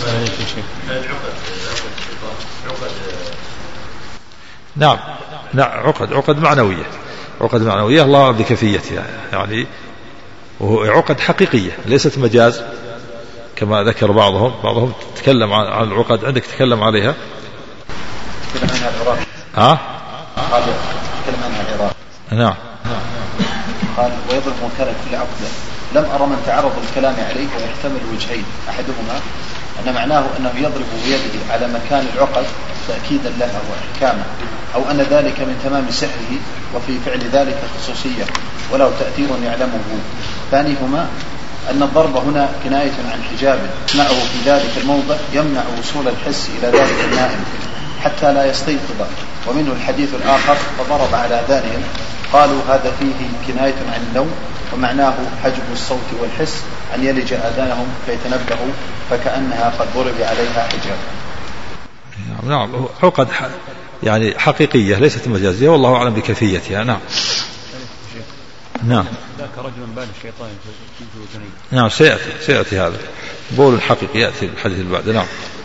نعم نعم عقد عقد معنوية، عقد معنوية الله بكيفيتها، يعني عقد حقيقية ليست مجاز كما ذكر بعضهم بعضهم تكلم عن العقد. عندك تكلم عليها؟ تكلم عنها العراق. ها؟ قال تكلم عنها العراق. نعم. قال ويضرب مكان كل عقدة. لم أرى من تعرض الكلام عليه ويحتمل وجهين، أحدهما أن معناه أنه يضرب بيده على مكان العقد تأكيدا لها وإحكاما، أو أن ذلك من تمام سحره وفي فعل ذلك خصوصية ولو تأثير يعلمه. ثانيهما أن الضرب هنا كناية عن حجاب معه في ذلك الموضع يمنع وصول الحس إلى ذلك النائم حتى لا يستيقظ. ومنه الحديث الآخر فضرب على آذانهم، قالوا هذا فيه كناية عن النوم، ومعناه حجب الصوت والحس أن يلج آذانهم فيتنبهوا فكأنها قد ضرب عليها حجاب. نعم عقد يعني حقيقية ليست مجازية، والله أعلم بكيفيتها. نعم. نعم. ذاك رجل بال الشيطان في أذنيه. نعم سيأتي سيأتي هذا بول الحقيقي يأتي الحديث اللي بعده. نعم.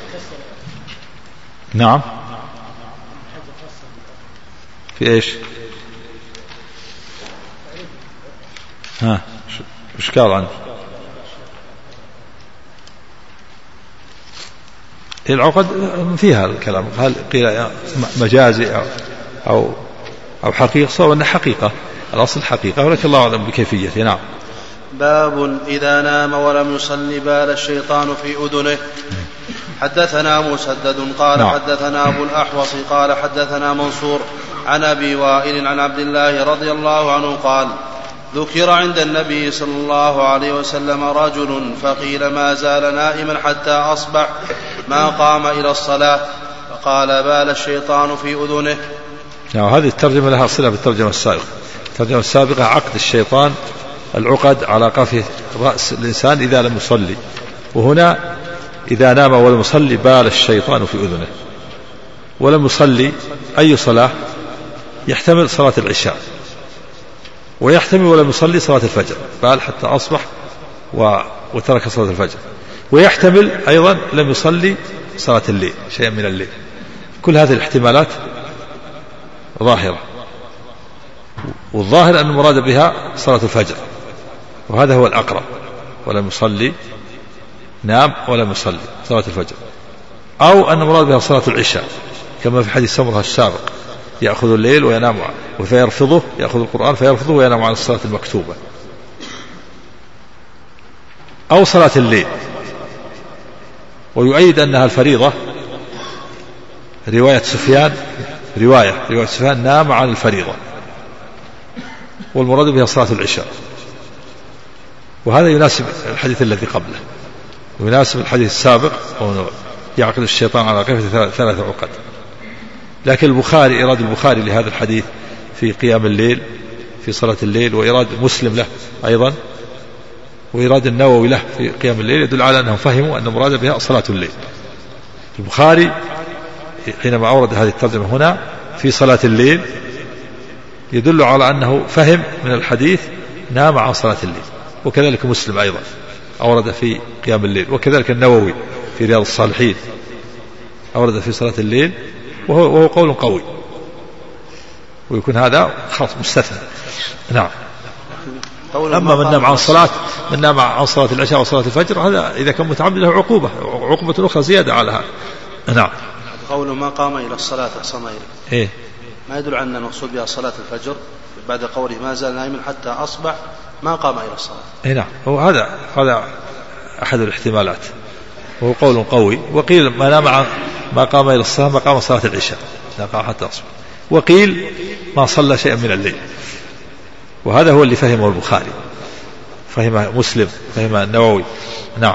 نعم. في إيش؟ ها وش قال عنه؟ العقد فيها الكلام، هل قيل مجازي أو أو, أو حقيقة؟ صار أنها حقيقة، الأصل حقيقة، ولكن الله أعلم بكيفيته. نعم. باب إذا نام ولم يصلي بال الشيطان في أذنه. حدثنا مسدد قال نعم. حدثنا أبو الأحوص قال حدثنا منصور عن أبي وائل عن عبد الله رضي الله عنه قال ذكر عند النبي صلى الله عليه وسلم رجل فقيل ما زال نائما حتى أصبح ما قام إلى الصلاة فقال بال الشيطان في أذنه. نعم. هذه الترجمة لها صلة بالترجمة السابقة. الترجمة السابقة عقد الشيطان العقد على قفه رأس الإنسان إذا لم يصلي، وهنا إذا نام ولم يصلي بال الشيطان في أذنه. ولم يصلي أي صلاة؟ يحتمل صلاة العشاء، ويحتمل ولم يصلي صلاة الفجر، بال حتى أصبح وترك صلاة الفجر، ويحتمل أيضا لم يصلي صلاة الليل شيئا من الليل. كل هذه الاحتمالات ظاهرة، والظاهر أن المراد بها صلاة الفجر، وهذا هو الأقرب. ولم يصلي نام ولم يصلي صلاة الفجر، أو أن المراد بها صلاة العشاء كما في حديث سمرة السابق يأخذ الليل وينام فيرفضه، يأخذ القرآن فيرفضه وينام عن الصلاة المكتوبة. أو صلاة الليل، ويؤيد أنها الفريضة رواية سفيان رواية رواية سفيان نام عن الفريضة، والمراد بها صلاة العشاء. وهذا يناسب الحديث الذي قبله، يناسب الحديث السابق يعقد الشيطان على قفة ثلاث عقد. لكن البخاري إيراد البخاري لهذا الحديث في قيام الليل في صلاة الليل، وإيراد مسلم له أيضا، وإيراد النووي له في قيام الليل، يدل على أنهم فهموا أن مراد بها صلاة الليل. البخاري حينما أورد هذه الترجمة هنا في صلاة الليل يدل على أنه فهم من الحديث نام عن صلاة الليل، وكذلك مسلم أيضا أورد في قيام الليل، وكذلك النووي في رياض الصالحين أورد في صلاة الليل، وهو, وهو قول قوي، ويكون هذا خاص مستثنى. نعم. أما من نام عن صلاة من نام عن صلاة العشاء وصلاة الفجر، هذا إذا كان متعمد له عقوبة عقوبة أخرى زيادة على هذا. نعم. قول ما قام إلى الصلاة أحسن إيه؟ ما يدل على أن المقصود بها صلاة الفجر بعد قوله ما زال نائما حتى أصبح ما قام إلى الصلاة. إيه نعم. هو هذا هذا أحد الاحتمالات، وهو قول قوي. وقيل ما نام عن ما قام إلى الصلاة ما قام صلاة العشاء لا قام حتى أصبح، وقيل ما صلى شيئا من الليل، وهذا هو اللي فهمه البخاري، فهمه مسلم، فهمه النووي. نعم.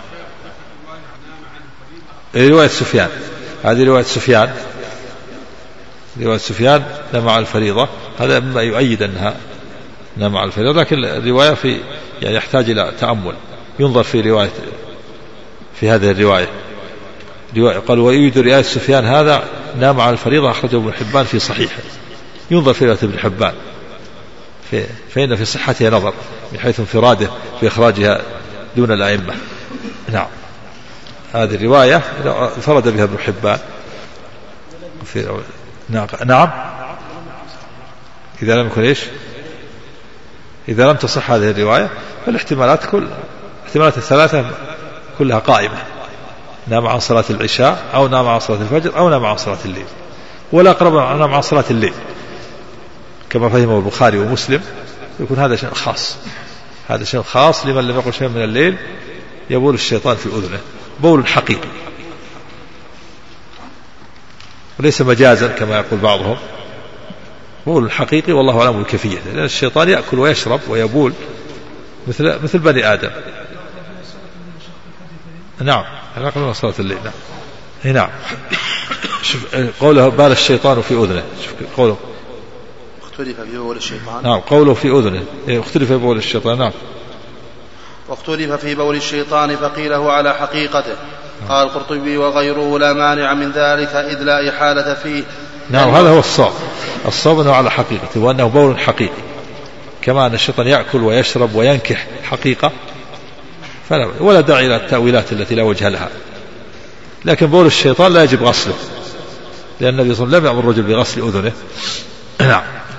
رواية سفيان، هذه رواية سفيان رواية سفيان نام على الفريضة، هذا مما يؤيد أنها نام على الفريضة، لكن الرواية في يعني يحتاج إلى تأمل، ينظر في رواية في هذه الرواية. قال ويؤيد رواية سفيان هذا نام على الفريضة أخرجه ابن حبان في صحيحه، ينظر في رواية ابن حبان في فإن في صحتها نظر من حيث انفراده في إخراجها دون الأئمة. نعم. هذه الرواية فرد بها ابن حبان في نعم. إذا لم يكن إيش إذا لم تصح هذه الرواية فالاحتمالات كل الاحتمالات الثلاثة كلها قائمة، نام عن صلاة العشاء أو نام عن صلاة الفجر أو نام عن صلاة الليل، ولا أقرب نام عن صلاة الليل كما فهمه البخاري ومسلم، يكون هذا شيء خاص، هذا شيء خاص لمن لم يقل شيئا من الليل يبول الشيطان في أذنه بول حقيقي، وليس مجازا كما يقول بعضهم، بول حقيقي والله أعلم بالكيفية، لأن الشيطان يأكل ويشرب ويبول مثل مثل بني آدم. نعم. على قبل صلاة الليل. نعم. نعم. شوف قوله بال الشيطان في أذنه، شوف قوله اختلف في بول الشيطان. نعم. قوله في أذنه اختلف في بول الشيطان. نعم. واختلف في بول الشيطان فقيل هو على حقيقته. قال القرطبي وغيره لا مانع من ذلك إذ لا إحالة فيه. نعم. هذا هو الصواب، الصواب أنه على حقيقته وأنه بول حقيقي كما أن الشيطان يأكل ويشرب وينكح حقيقة فلا ولا داعي إلى التأويلات التي لا وجه لها. لكن بول الشيطان لا يجب غسله، لأن النبي صلى الله عليه وسلم لم يأمر الرجل بغسل أذنه. نعم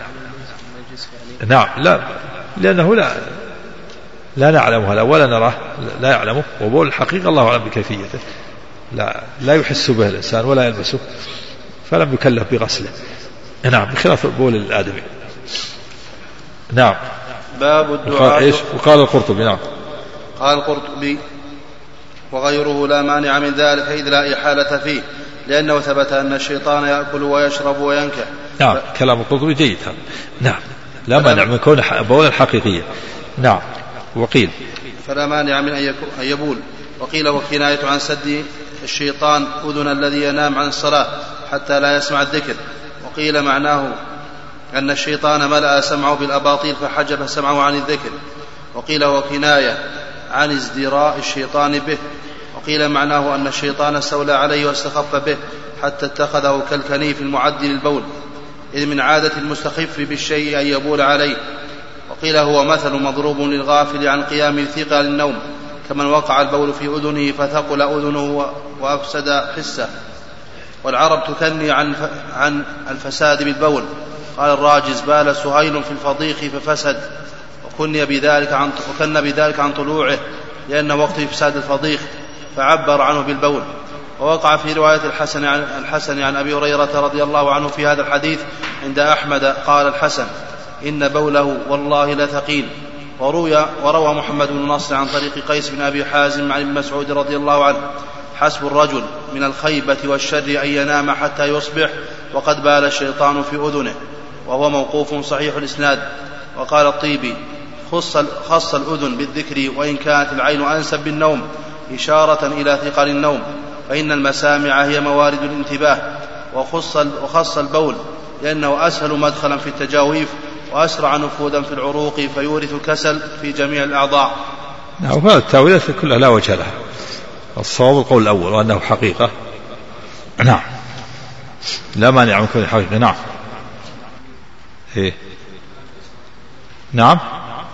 نعم لا لأنه لا لا نعلم هذا ولا نراه، لا يعلمه، وبول الحقيقة الله أعلم بكيفيته، لا لا يحس به الإنسان ولا يلمسه، فلم يكلف بغسله. نعم بخلاف بول الآدمي. نعم. باب الدعاء. إيش وقال القرطبي؟ نعم قال القرطبي وغيره لا مانع من ذلك إذ لا إحالة فيه، لأنه ثبت أن الشيطان يأكل ويشرب وينكح. نعم كلام القرطبي جيد هذا. نعم لا مانع من كون بولا حقيقية. نعم. وقيل فلا مانع من أن يبول. وقيل وكناية عن سد الشيطان أذن الذي ينام عن الصلاة حتى لا يسمع الذكر. وقيل معناه أن الشيطان ملأ سمعه بالأباطيل فحجب سمعه عن الذكر. وقيل وكناية عن ازدراء الشيطان به. وقيل معناه أن الشيطان استولى عليه واستخف به حتى اتخذه كالكنيف المعد للبول، إذ من عادة المستخف بالشيء أن يبول عليه. وقيل هو مثل مضروب للغافل عن قيام ثقل النوم، كمن وقع البول في أذنه فثقل أذنه وأفسد حسه. والعرب تكني عن عن الفساد بالبول. قال الراجز بال سهيل في الفضيخ ففسد، وكن بذلك عن وكن بذلك عن طلوعه لأن وقت إفساد الفضيخ، فعبر عنه بالبول. ووقع في رواية الحسن عن, الحسن عن أبي هريرة رضي الله عنه في هذا الحديث عند أحمد قال الحسن إن بوله والله لثقيل. وروي, وروى محمد بن نصر عن طريق قيس بن أبي حازم عن ابن مسعود رضي الله عنه حسب الرجل من الخيبة والشر أن ينام حتى يصبح وقد بال الشيطان في أذنه، وهو موقوف صحيح الإسناد. وقال الطيبي خص, خص الأذن بالذكر وإن كانت العين أنسب بالنوم إشارة إلى ثقل النوم، فإن المسامع هي موارد الانتباه. وخص, وخص البول لأنه أسهل مدخلا في التجاويف وأسرع نفوذا في العروق فيورث الكسل في جميع الأعضاء. نعم وهذه التأويلات كلها لا وجه لها، الصواب القول الأول وأنه حقيقة. نعم لا مانع من كون حقيقة. نعم إيه؟ نعم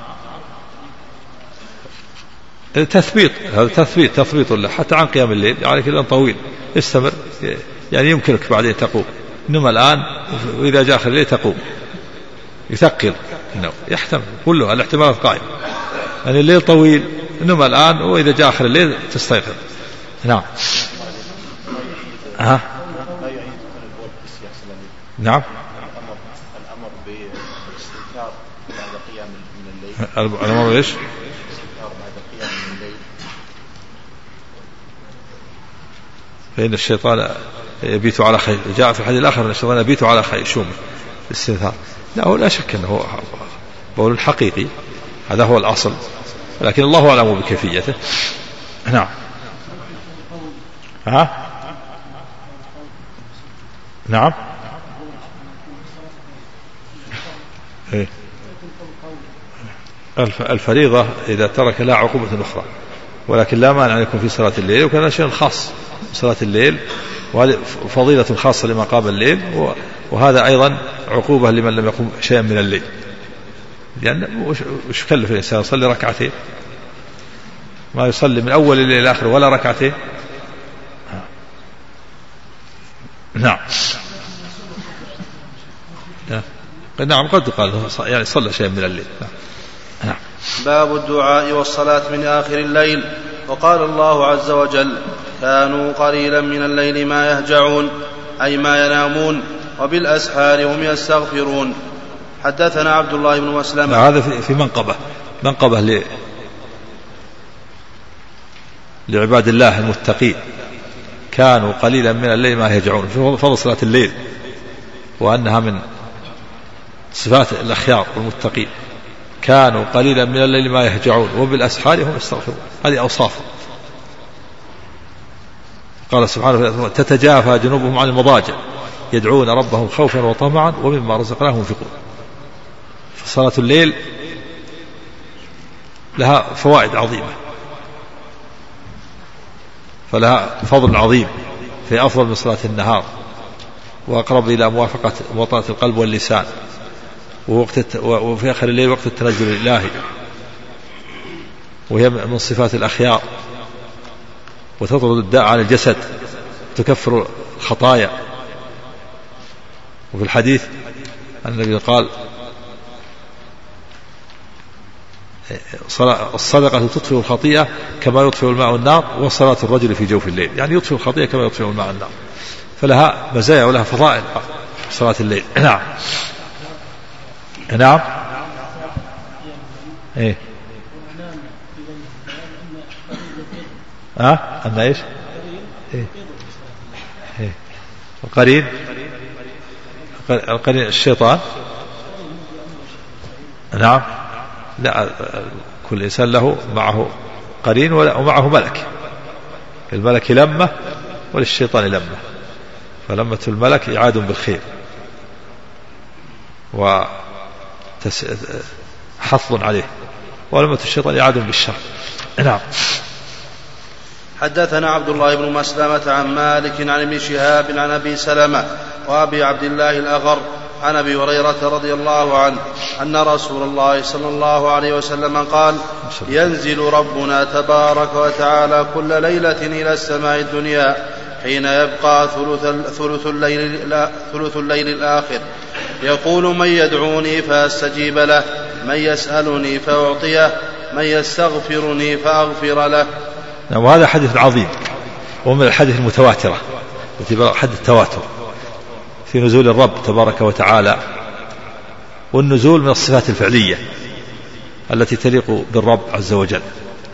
تثبيط، هذا تثبيت تثبيط له حتى عن قيام الليل يعني كذا طويل استمر، يعني يمكنك بعدين تقوم، إنما الآن وإذا جاء آخر الليل تقوم يثقل النوم، يحتمل كله الاحتمالات قائمة، يعني الليل طويل إنما الآن وإذا جاء آخر الليل تستيقظ. نعم ها نعم الأمر بالاستنكار بعد قيام من الليل. الأمر إيش؟ فإن الشيطان يبيت على خير، جاء في الحديث الآخر أن الشيطان يبيت على خير شومه الاستنثار. لا هو لا شك أنه بول حقيقي، هذا هو الأصل، لكن الله أعلم بكيفيته. نعم ها نعم إيه؟ الفريضة إذا ترك لا عقوبة أخرى، ولكن لا مانع أن يكون في صلاة الليل، وكان شيء خاص صلاة الليل، وهذه فضيلة خاصة لما قام الليل، وهذا أيضا عقوبة لمن لم يقم شيئا من الليل، لأن وش كلف الإنسان يصلي ركعتين، ما يصلي من أول الليل إلى آخر ولا ركعتين. نعم نعم قد قال يعني صلى شيئا من الليل. نعم. باب الدعاء والصلاة من آخر الليل. وقال الله عز وجل كانوا قليلا من الليل ما يهجعون أي ما ينامون وبالأسحار هم يستغفرون. حدثنا عبد الله بن مسلمة. هذا في منقبة منقبة ل... لعباد الله المتقين، كانوا قليلا من الليل ما يهجعون، في فضل صلاة الليل وأنها من صفات الأخيار والمتقين. كانوا قليلا من الليل ما يهجعون وبالأسحار هم يستغفرون، هذه أوصافهم. قال سبحانه تتجافى جنوبهم عن المضاجع يدعون ربهم خوفا وطمعا ومما رزقناهم ينفقون. فصلاة الليل لها فوائد عظيمة، فلها فضل عظيم، في أفضل من صلاة النهار، وأقرب إلى موافقة موطنة القلب واللسان، ووقت وفي آخر الليل وقت التنزل الإلهي، وهي من صفات الأخيار، وتطرد الداء عن الجسد، تكفر الخطايا. وفي الحديث أن النبي قال الصدقة تطفئ الخطيئة كما يطفئ الماء النار، وصلاة الرجل في جوف الليل، يعني يطفئ الخطيئة كما يطفئ الماء النار، فلها مزايا ولها فضائل صلاة الليل. نعم نعم ايه ها أه؟ أن إيش إيه؟ إيه؟ القرين القرين الشيطان. نعم لا، كل إنسان له معه قرين ومعه ملك، الملك لمة وللشيطان لمة، فلمة الملك إعاد بالخير وحث عليه، ولمة الشيطان إعاد بالشر. نعم. حدثنا عبد الله بن مسلمة عن مالك عن ابن شهاب عن أبي سلمة وأبي عبد الله الأغر عن أبي هريرة رضي الله عنه أن رسول الله صلى الله عليه وسلم قال: ينزل ربنا تبارك وتعالى كل ليلة إلى السماء الدنيا حين يبقى ثلث, ثلث, الليل, ثلث الليل الآخر، يقول: من يدعوني فأستجيب له، من يسألني فأعطيه، من يستغفرني فأغفر له. وهذا حديث عظيم، ومن الحديث المتواترة التي حدث التواتر في نزول الرب تبارك وتعالى، والنزول من الصفات الفعلية التي تليق بالرب عز وجل.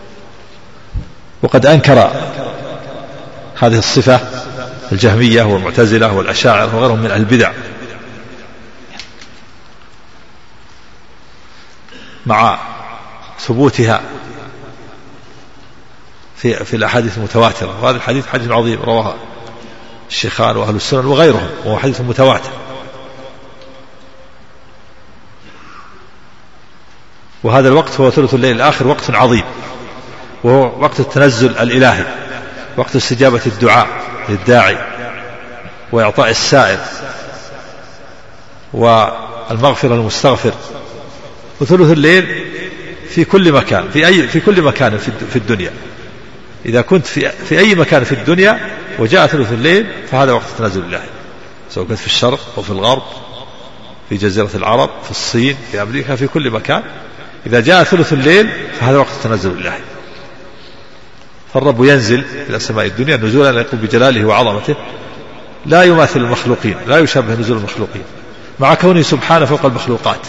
وقد أنكر هذه الصفة الجهمية والمعتزلة والأشاعرة وغيرهم من البدع، مع ثبوتها في في الأحاديث المتواترة. وهذا الحديث حديث عظيم رواه الشيخان وأهل السنن وغيرهم، وهو حديث متواتر. وهذا الوقت هو ثلث الليل الآخر، وقت عظيم، وهو وقت التنزل الإلهي، وقت استجابة الدعاء للداعي وإعطاء السائل والمغفرة للمستغفر. وثلث الليل في كل مكان، في أي في كل مكان في الدنيا. إذا كنت في في أي مكان في الدنيا وجاء ثلث الليل فهذا وقت التنزل الإلهي، سواء كنت في الشرق أو في الغرب، في جزيرة العرب، في الصين، في أمريكا، في كل مكان إذا جاء ثلث الليل فهذا وقت التنزل الإلهي. فالرب ينزل إلى سماء الدنيا نزولا يليق بجلاله وعظمته، لا يماثل المخلوقين، لا يشابه نزول المخلوقين، مع كونه سبحانه فوق المخلوقات،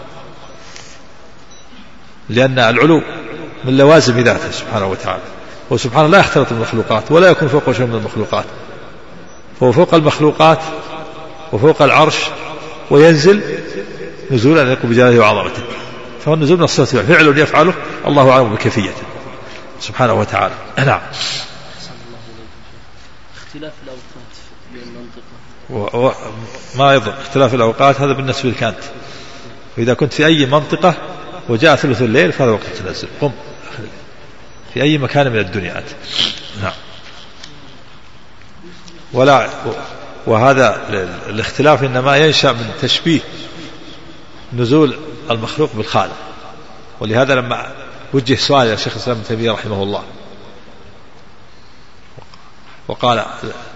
لأن العلو من لوازم ذاته سبحانه وتعالى، وسبحانه لا يختلط المخلوقات ولا يكون فوق شيء من المخلوقات، فهو فوق المخلوقات وفوق العرش، وينزل نزولا يليق بجلاله وعظمته. فهو النزول من الصفة فعل يفعله الله أعلم بكيفيته سبحانه وتعالى. نعم. اختلاف الأوقات بين المنطقة و... و... ما يضر اختلاف الأوقات هذا بالنسبة لكانت، وإذا كنت في أي منطقة وجاء ثلث الليل فهذا وقت التنزل، قم في أي مكان من الدنيا أنت. نعم. ولا وهذا الاختلاف إنما ينشأ من تشبيه نزول المخلوق بالخالق. ولهذا لما وجه سؤال يا شيخ الإسلام ابن تيمية رحمه الله وقال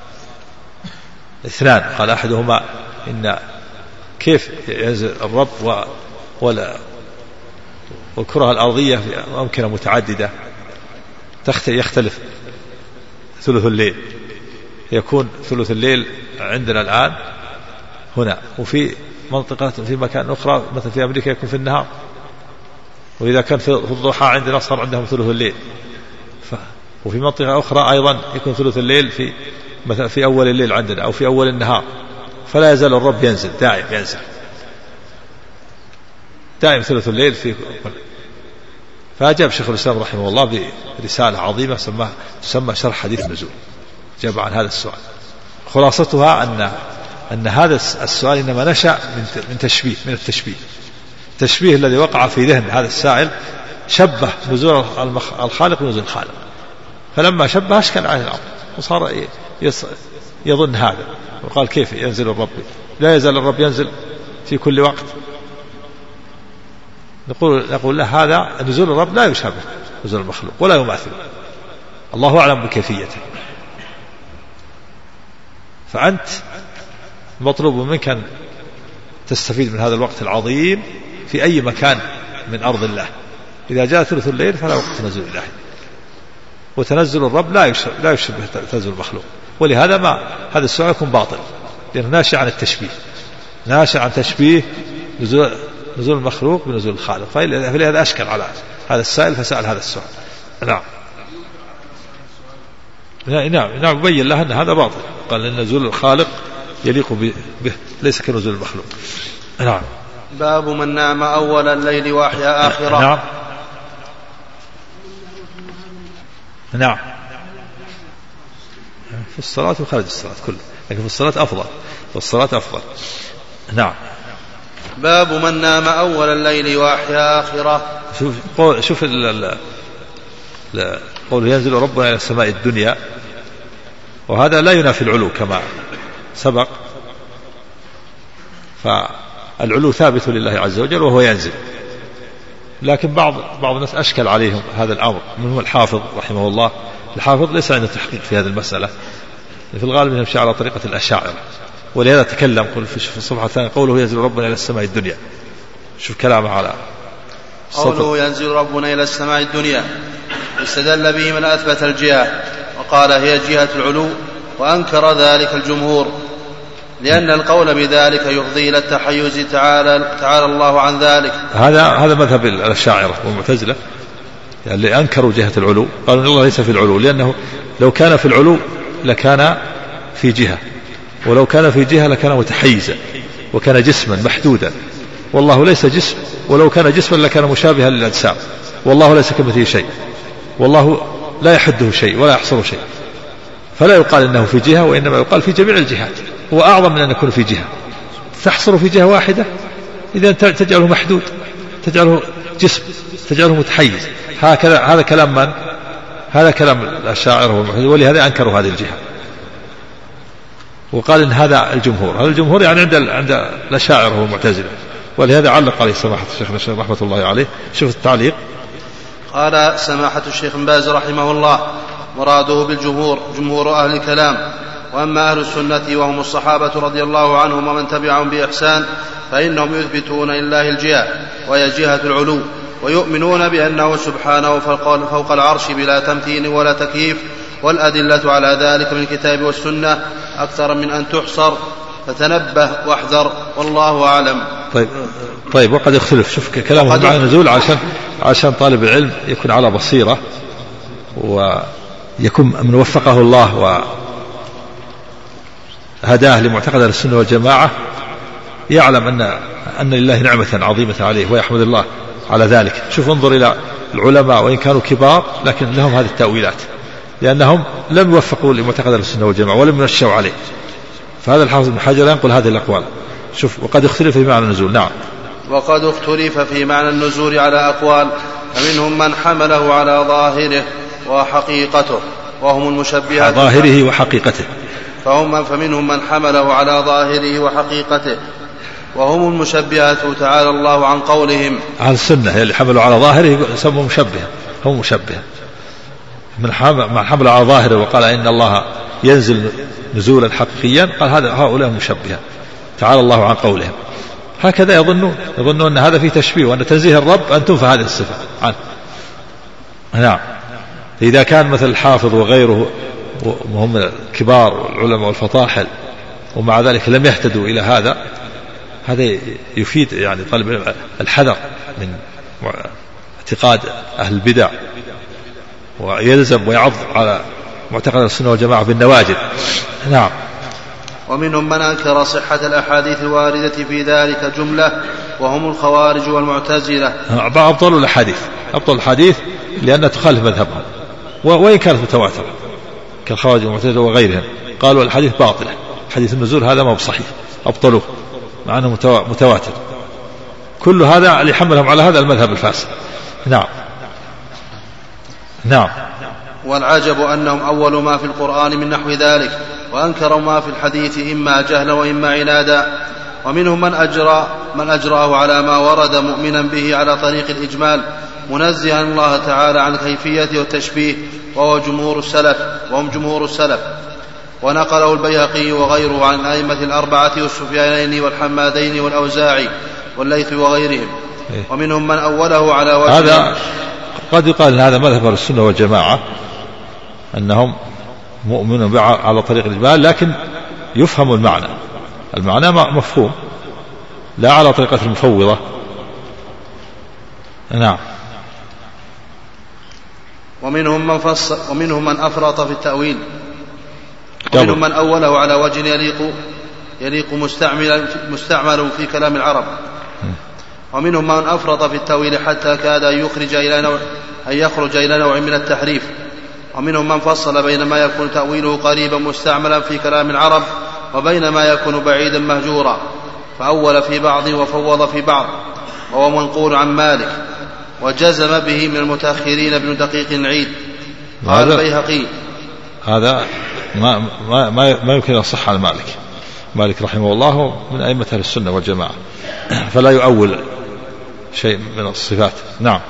اثنان، قال أحدهما إن كيف ينزل الرب و ولا والكرة الأرضية في أمكنة متعددة يختلف ثلث الليل، يكون ثلث الليل عندنا الآن هنا، وفي منطقة في مكان أخرى مثل في أمريكا يكون في النهار، وإذا كان في الضحى عندنا صار عندهم ثلث الليل، ف... وفي منطقة أخرى أيضا يكون ثلث الليل في مثلا في أول الليل عندنا أو في أول النهار. فلا يزال الرب ينزل دائم، ينزل دائم ثلث الليل في. فأجاب شيخ الإسلام رحمه الله برسالة عظيمة سماها تسمى شرح حديث النزول، جاب عن هذا السؤال. خلاصتها أن أن هذا السؤال إنما نشأ من تشبيه من التشبيه التشبيه الذي وقع في ذهن هذا السائل، شبه نزول الخالق بنزول الخالق، فلما شبه أشكل عليه الأمر وصار يظن هذا، وقال كيف ينزل الرب؟ لا يزال الرب ينزل في كل وقت، نقول, نقول له هذا نزول الرب لا يشابه نزول المخلوق ولا يماثل، الله أعلم بكيفيته. فأنت مطلوب منك أن تستفيد من هذا الوقت العظيم في أي مكان من أرض الله. إذا جاء ثلث الليل فلا وقت تنزل الله، وتنزل الرب لا يشبه, لا يشبه تنزل المخلوق. ولهذا ما هذا السؤال يكون باطل، لأنه ناشئ عن التشبيه، ناشئ عن تشبيه نزول, نزول المخلوق بنزول الخالق. فلهذا أشكل على هذا السائل فسأل هذا السؤال. نعم نعم نعم بين له أن هذا باطل، قال أن نزول الخالق يليق به ليس كنزول المخلوق. نعم. باب من نام أول الليل وأحيا آخره. نعم نعم في الصلاة وخارج الصلاة كله، لكن في الصلاة أفضل، في الصلاة أفضل. نعم. باب من نام أول الليل وأحيا آخره. شوف شوف قوله ينزل ربنا إلى السماء الدنيا، وهذا لا ينافي العلو كما سبق، فالعلو ثابت لله عز وجل وهو ينزل. لكن بعض بعض الناس أشكل عليهم هذا الأمر، منهم الحافظ رحمه الله. الحافظ ليس عنده تحقيق في هذه المسألة، في الغالب يمشي على طريقة الأشاعرة، ولهذا تكلم قل في الصفحة الثانية قوله ينزل ربنا إلى السماء الدنيا. شوف كلامه على قوله ينزل ربنا إلى السماء الدنيا، استدل به من أثبت الجهة وقال هي جهة العلو، وأنكر ذلك الجمهور، لأن القول بذلك يفضي إلى التحيز تعالى, تعالى الله عن ذلك. هذا هذا مذهب الأشاعرة والمعتزلة، يعني اللي أنكروا جهة العلو قالوا إن الله ليس في العلو، لأنه لو كان في العلو لكان في جهة، ولو كان في جهة لكان متحيزا وكان جسما محدودا، والله ليس جسم، ولو كان جسما لكان مشابها للأجسام، والله ليس كمثله شيء، والله لا يحده شيء ولا يحصره شيء، فلا يقال إنه في جهة، وإنما يقال في جميع الجهات. هو أعظم من أن يكون في جهة، تحصر في جهة واحدة إذا تجعله محدود، تجعله جسم، تجعله متحيز. هكذا هذا كلام من؟ هذا كلام الأشاعرة والمعتزلة، ولهذا أنكروا هذه الجهة وقال إن هذا الجمهور. هذا الجمهور يعني عند عند الأشاعرة والمعتزلة، ولهذا علق عليه سماحة الشيخ رحمة الله عليه. شوف التعليق. قال سماحة الشيخ بن باز رحمه الله مراده بالجمهور جمهور أهل الكلام، وأما أهل السنة وهم الصحابة رضي الله عنهم ومن تبعهم بإحسان فإنهم يثبتون لله الجهة وهي جهة العلو، ويؤمنون بأنه سبحانه فوق العرش بلا تمثيل ولا تكييف، والأدلة على ذلك من الكتاب والسنة أكثر من أن تحصر، فتنبه واحذر، والله أعلم. طيب طيب وقد يختلف. شوف كلامه مع النزول عشان عشان طالب العلم يكون على بصيرة ويكون من وفقه الله وهداه لمعتقد السنة والجماعة، يعلم أن أن لله نعمة عظيمة عليه ويحمد الله على ذلك. شوف انظر إلى العلماء وإن كانوا كبار لكن لهم هذه التأويلات، لأنهم لم يوفقوا لمعتقد السنة والجماعة ولم ينشأوا عليه. فهذا الحافظ بن حجر ينقل هذه الأقوال. شوف وقد اختلف في معنى النزول. نعم. وقد اختلف في معنى النزول على أقوال، فمنهم من حمله على ظاهره وحقيقته وهم المشبهة. ظاهره وحقيقته. فهم فمنهم من حمله على ظاهره وحقيقته وهم المشبهة تعالى الله عن قولهم. أهل السنة اللي حملوا على ظاهره يسموا مشبه، هم مشبه. من حمل على ظاهره وقال إن الله ينزل نزولا حقيقيا قال هذا هؤلاء مشبهة تعالى الله عن قولهم. هكذا يظنون يظنون أن هذا فيه تشبيه، وأن تنزيه الرب أن تنفى هذه الصفة عنه. نعم. إذا كان مثل الحافظ وغيره وهم الكبار والعلماء والفطاحل ومع ذلك لم يهتدوا إلى هذا، هذا يفيد يعني طالب الحذر من اعتقاد أهل البدع، ويلزم ويعض على معتقد السنة والجماعة بالنواجذ. نعم. ومنهم من أنكر صحة الأحاديث الواردة في ذلك جملة، وهم الخوارج والمعتزلة. أبطلوا الأحاديث أبطلوا الحديث لأنها تخالف مذهبهم وإن كانت متواترة، كالخوارج والمعتزلة وغيرهم قالوا الحديث باطلة، حديث النزول هذا ما بصحيح، أبطلوه مع أنه متواتر. كل هذا اللي حملهم على هذا المذهب الفاسد. نعم. نعم. والعجب أنهم أول ما في القرآن من نحو ذلك، وأنكروا ما في الحديث إما جهلا وإما عنادا. ومنهم من أجرى من أجراه على ما ورد مؤمنا به على طريق الإجمال منزها الله تعالى عن الكيفية والتشبيه وهو جمهور السلف وهم جمهور السلف. ونقله البيهقي وغيره عن الأئمة الأربعة والسفيانين والحمادين والأوزاعي والليث وغيرهم. ومنهم من أوله على وجه هذا قد يقال أن هذا مذهب السنة والجماعة أنهم مؤمنون على طريق الإجمال، لكن يفهم المعنى المعنى مفهوم لا على طريقة المفوضة. نعم. ومنهم من فصل ومنهم من أفرط في التأويل، ومنهم من أوله على وجه يليق يليق مستعمل مستعمل في كلام العرب، ومنهم من أفرط في التأويل حتى كاد أن يخرج إلى نوع أن يخرج إلى نوع من التحريف، ومنهم من فصل بين ما يكون تأويله قريبا مستعملا في كلام العرب وبين ما يكون بعيدا مهجورا، فأول في بعض وفوض في بعض، وهو منقول عن مالك وجزم به من المتأخرين ابن دقيق العيد. قال البيهقي هذا ما, ما, ما, ما يمكن يصح عن مالك. مالك رحمه الله من أئمة أهل السنة والجماعة، فلا يؤول شيء من الصفات. نعم.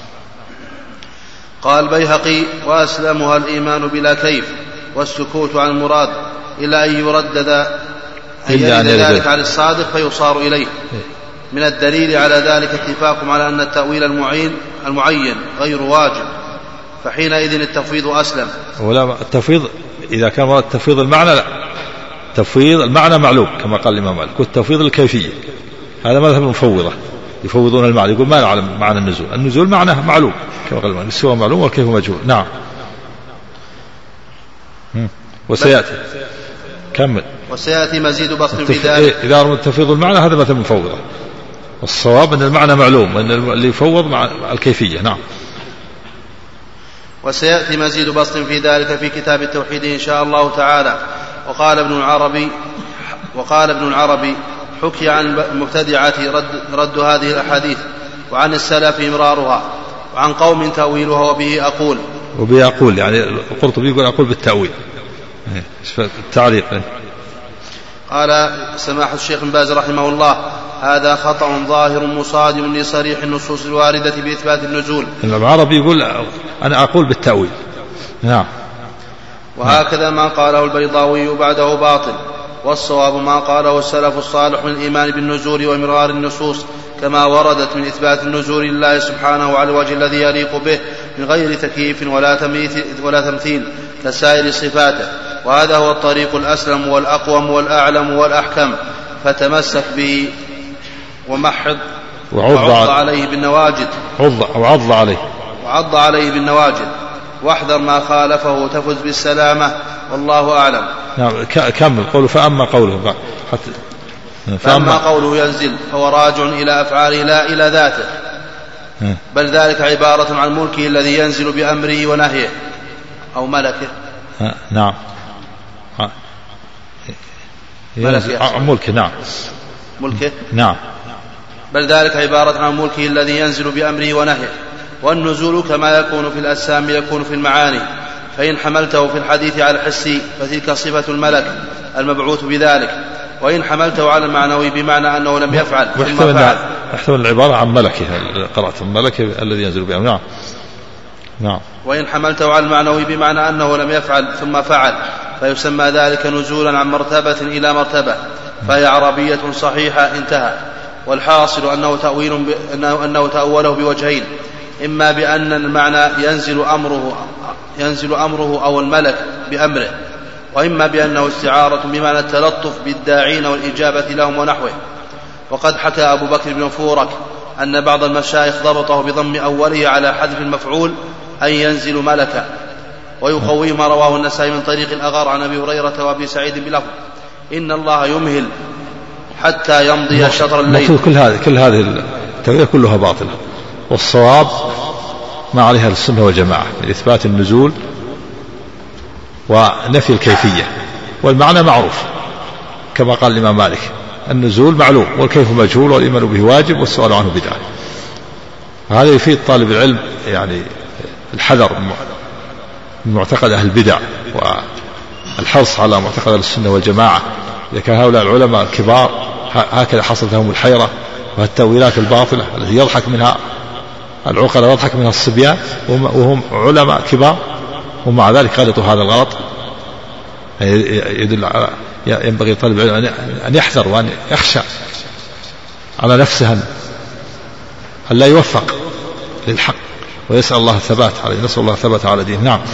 قال البيهقي وأسلمها الإيمان بلا كيف والسكوت عن المراد إلا أن يردد أن يرد ذلك على الصادق فيصار إليه. من الدليل على ذلك اتفاق على أن التأويل المعين المعين غير واجب، فحينئذ التفويض أسلم. ولا التفويض إذا كان مراد تفويض المعنى لا، تفويض المعنى معلوم كما قال الإمام مالك، والتفويض الكيفية هذا مذهب المفوضة يفوضون المعنى، يقول ما نعلم معنى النزول، النزول معناه معلوم كما قال الإمام، السوى معلوم والكيف مجهول. نعم. وسيأتي كمل وسيأتي مزيد بسط في ذلك. إذا أردت تفويض المعنى هذا مثل المفوضة، والصواب أن المعنى معلوم وأن اللي يفوض مع الكيفية. نعم. وسيأتي مزيد بسط في ذلك في كتاب التوحيد إن شاء الله تعالى. وقال ابن العربي وقال ابن العربي حكي عن المبتدعة رد, رد هذه الأحاديث، وعن السلف إمرارها، وعن قوم تأويلها وبه أقول وبه أقول يعني القرطبي يقول أقول بالتأويل التعليق. قال سماحة الشيخ بن باز رحمه الله هذا خطأ ظاهر مصادم لصريح النصوص الواردة بإثبات النزول. العربي يقول أنا أقول بالتأويل. نعم. وهكذا ما قاله البيضاوي بعده باطل، والصواب ما قاله السلف الصالح من الإيمان بالنزول وإمرار النصوص كما وردت من إثبات النزول لله سبحانه على الوجه الذي يليق به من غير تكييف ولا ولا تمثيل كسائر صفاته، وهذا هو الطريق الأسلم والأقوم والأعلم والأحكم، فتمسك به ومحض وعض عليه بالنواجد وعض عليه وعض عليه بالنواجد واحذر ما خالفه تفز بالسلامة، والله أعلم. نعم. كمل قوله فأما قوله حتى فأما قوله ينزل فهو راجع إلى أفعاله لا إلى ذاته، بل ذلك عبارة عن ملكه الذي ينزل بأمره ونهيه أو ملكه. نعم. ملكه. نعم. ملكه. نعم. بل ذلك عبارة عن ملكه الذي ينزل بأمره ونهيه. والنزول كما يكون في الأجسام يكون في المعاني، فإن حملته في الحديث على الحسي فتلك صفة الملك المبعوث بذلك، وإن حملته على المعنوي بمعنى أنه لم يفعل ثم فعل. احتمل العبارة عن ملكه، قرأت الملك الذي ينزل بأمره. نعم. نعم. وإن حملته على المعنوي بمعنى أنه لم يفعل ثم فعل فيسمى ذلك نزولا عن مرتبة إلى مرتبة، فهي عربية صحيحة. انتهى. والحاصل أنه تأويل ب... أنه... أنه تأوله بوجهين، إما بأن المعنى ينزل أمره ينزل أمره أو الملك بأمره، وإما بأنه استعارة بمعنى التلطف بالداعين والإجابة لهم ونحوه. وقد حكى أبو بكر بن فورك أن بعض المشايخ ضبطه بضم أوله على حذف المفعول أن ينزل ملكا، ويقويه ما رواه النسائي من طريق الأغار عن أبي هريرة وأبي سعيد بلفظ إن الله يمهل حتى يمضي شطر الليل. كل هذه كل هذه التأويل كلها باطلة، والصواب ما عليها السنة والجماعة من إثبات النزول ونفي الكيفية، والمعنى معروف كما قال الإمام مالك النزول معلوم والكيف مجهول والإيمان به واجب والسؤال عنه بدعة. هذا يفيد طالب العلم يعني الحذر من معتقد أهل البدع والحرص على معتقد السنة والجماعة. إذا كان هؤلاء العلماء الكبار هكذا حصلت لهم الحيرة والتأويلات الباطلة التي يضحك منها العقلاء ويضحك منها الصبيان وهم علماء كبار، ومع ذلك غلطوا هذا الغلط. يدل على ينبغي طالب العلم أن يحذر وأن يخشى على نفسه أن لا يوفق للحق، ويسأل الله الثبات عليه، نسأل الله الثبات على دينه. نعم.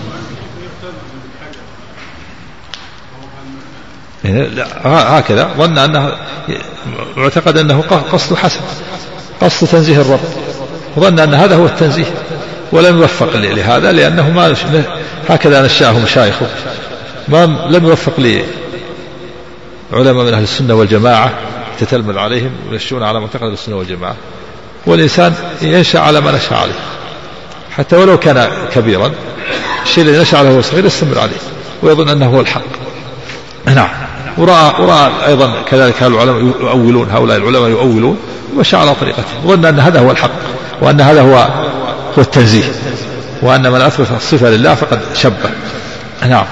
هكذا ظن أنه اعتقد أنه قصد حسن، قصد تنزيه الرب، وظن أن هذا هو التنزيه، ولم يوفق لهذا لأنه ما هكذا نشأه مشايخه، ما لم يوفق لعلماء من أهل السنة والجماعة تتلمذ عليهم ويشون على معتقد السنة والجماعة. والإنسان ينشأ على ما نشأ عليه حتى ولو كان كبيرا، الشيء الذي نشأ عليه هو صغير يستمر عليه ويظن أنه هو الحق. نعم. ورأى, ورأى أيضا كذلك العلماء يؤولون، هؤلاء العلماء يؤولون ومشى على طريقته، وظن أن هذا هو الحق وأن هذا هو هو التنزيه، وأن من أثبت الصفة لله فقد شبه. نعم.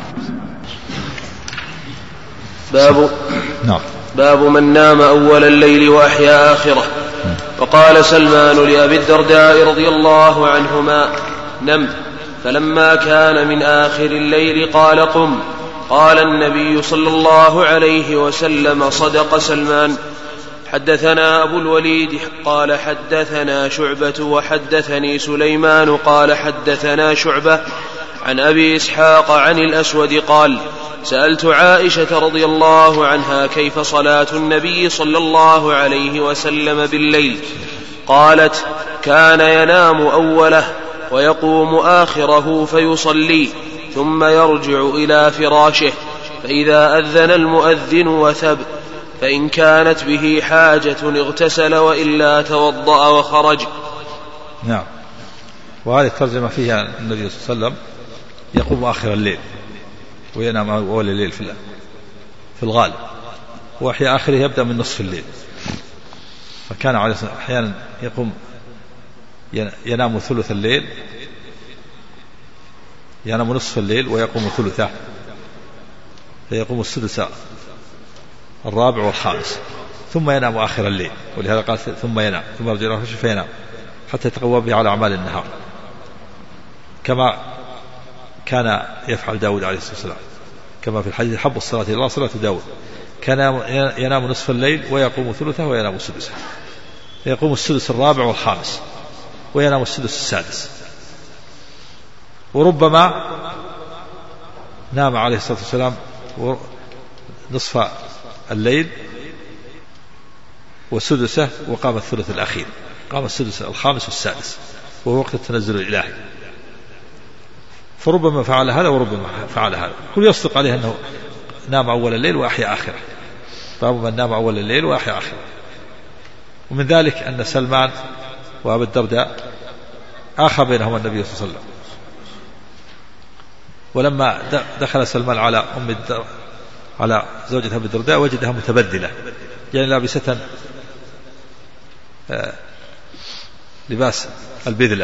باب نعم. باب من نام أول الليل وأحيا آخره. وقال سلمان لأبي الدرداء رضي الله عنهما: نم. فلما كان من آخر الليل قال: قم. قال النبي صلى الله عليه وسلم: صدق سلمان. حدثنا أبو الوليد قال حدثنا شعبة وحدثني سليمان قال حدثنا شعبة عن أبي إسحاق عن الأسود قال: سألت عائشة رضي الله عنها كيف صلاة النبي صلى الله عليه وسلم بالليل؟ قالت: كان ينام أوله ويقوم آخره فيصلي ثم يرجع إلى فراشه، فإذا أذن المؤذن وثب، فإن كانت به حاجة اغتسل وإلا توضأ وخرج. نعم. وهذه الترجمة فيها النبي صلى الله عليه وسلم يقوم آخر الليل وينام أول الليل في الغالب، وأحيانا آخره يبدأ من نصف الليل، فكان عليه الصلاة والسلام أحيانا يقوم ينام ثلث الليل، ينام نصف الليل ويقوم ثلثه، فيقوم السدس الرابع والخامس، ثم ينام آخر الليل، ولهذا قال ثم ينام ثم يرجع إلى فراشه فينام حتى يتقوى به على أعمال النهار، كما كان يفعل داود عليه الصلاة والسلام، كما في الحديث: حب الصلاة إلى الله صلاة داود، كان ينام نصف الليل ويقوم ثلثه وينام سدسه، يقوم السدس الرابع والخامس وينام السدس السادس. وربما نام عليه الصلاة والسلام نصف الليل وسدسه وقام الثلث الأخير، قام السدس الخامس والسادس، وهو وقت التنزل الإلهي، فربما فعل هذا وربما فعل هذا، كل يصدق عليه أنه نام أول الليل وأحيا آخره. باب من نام أول الليل وأحيا آخره. ومن ذلك أن سلمان وأبي الدرداء آخى بينهما النبي صلى الله عليه وسلم، ولما دخل سلمان على أم الدرداء على زوجة أبي الدرداء وجدها متبدلة، يعني لابسة لباس البذلة،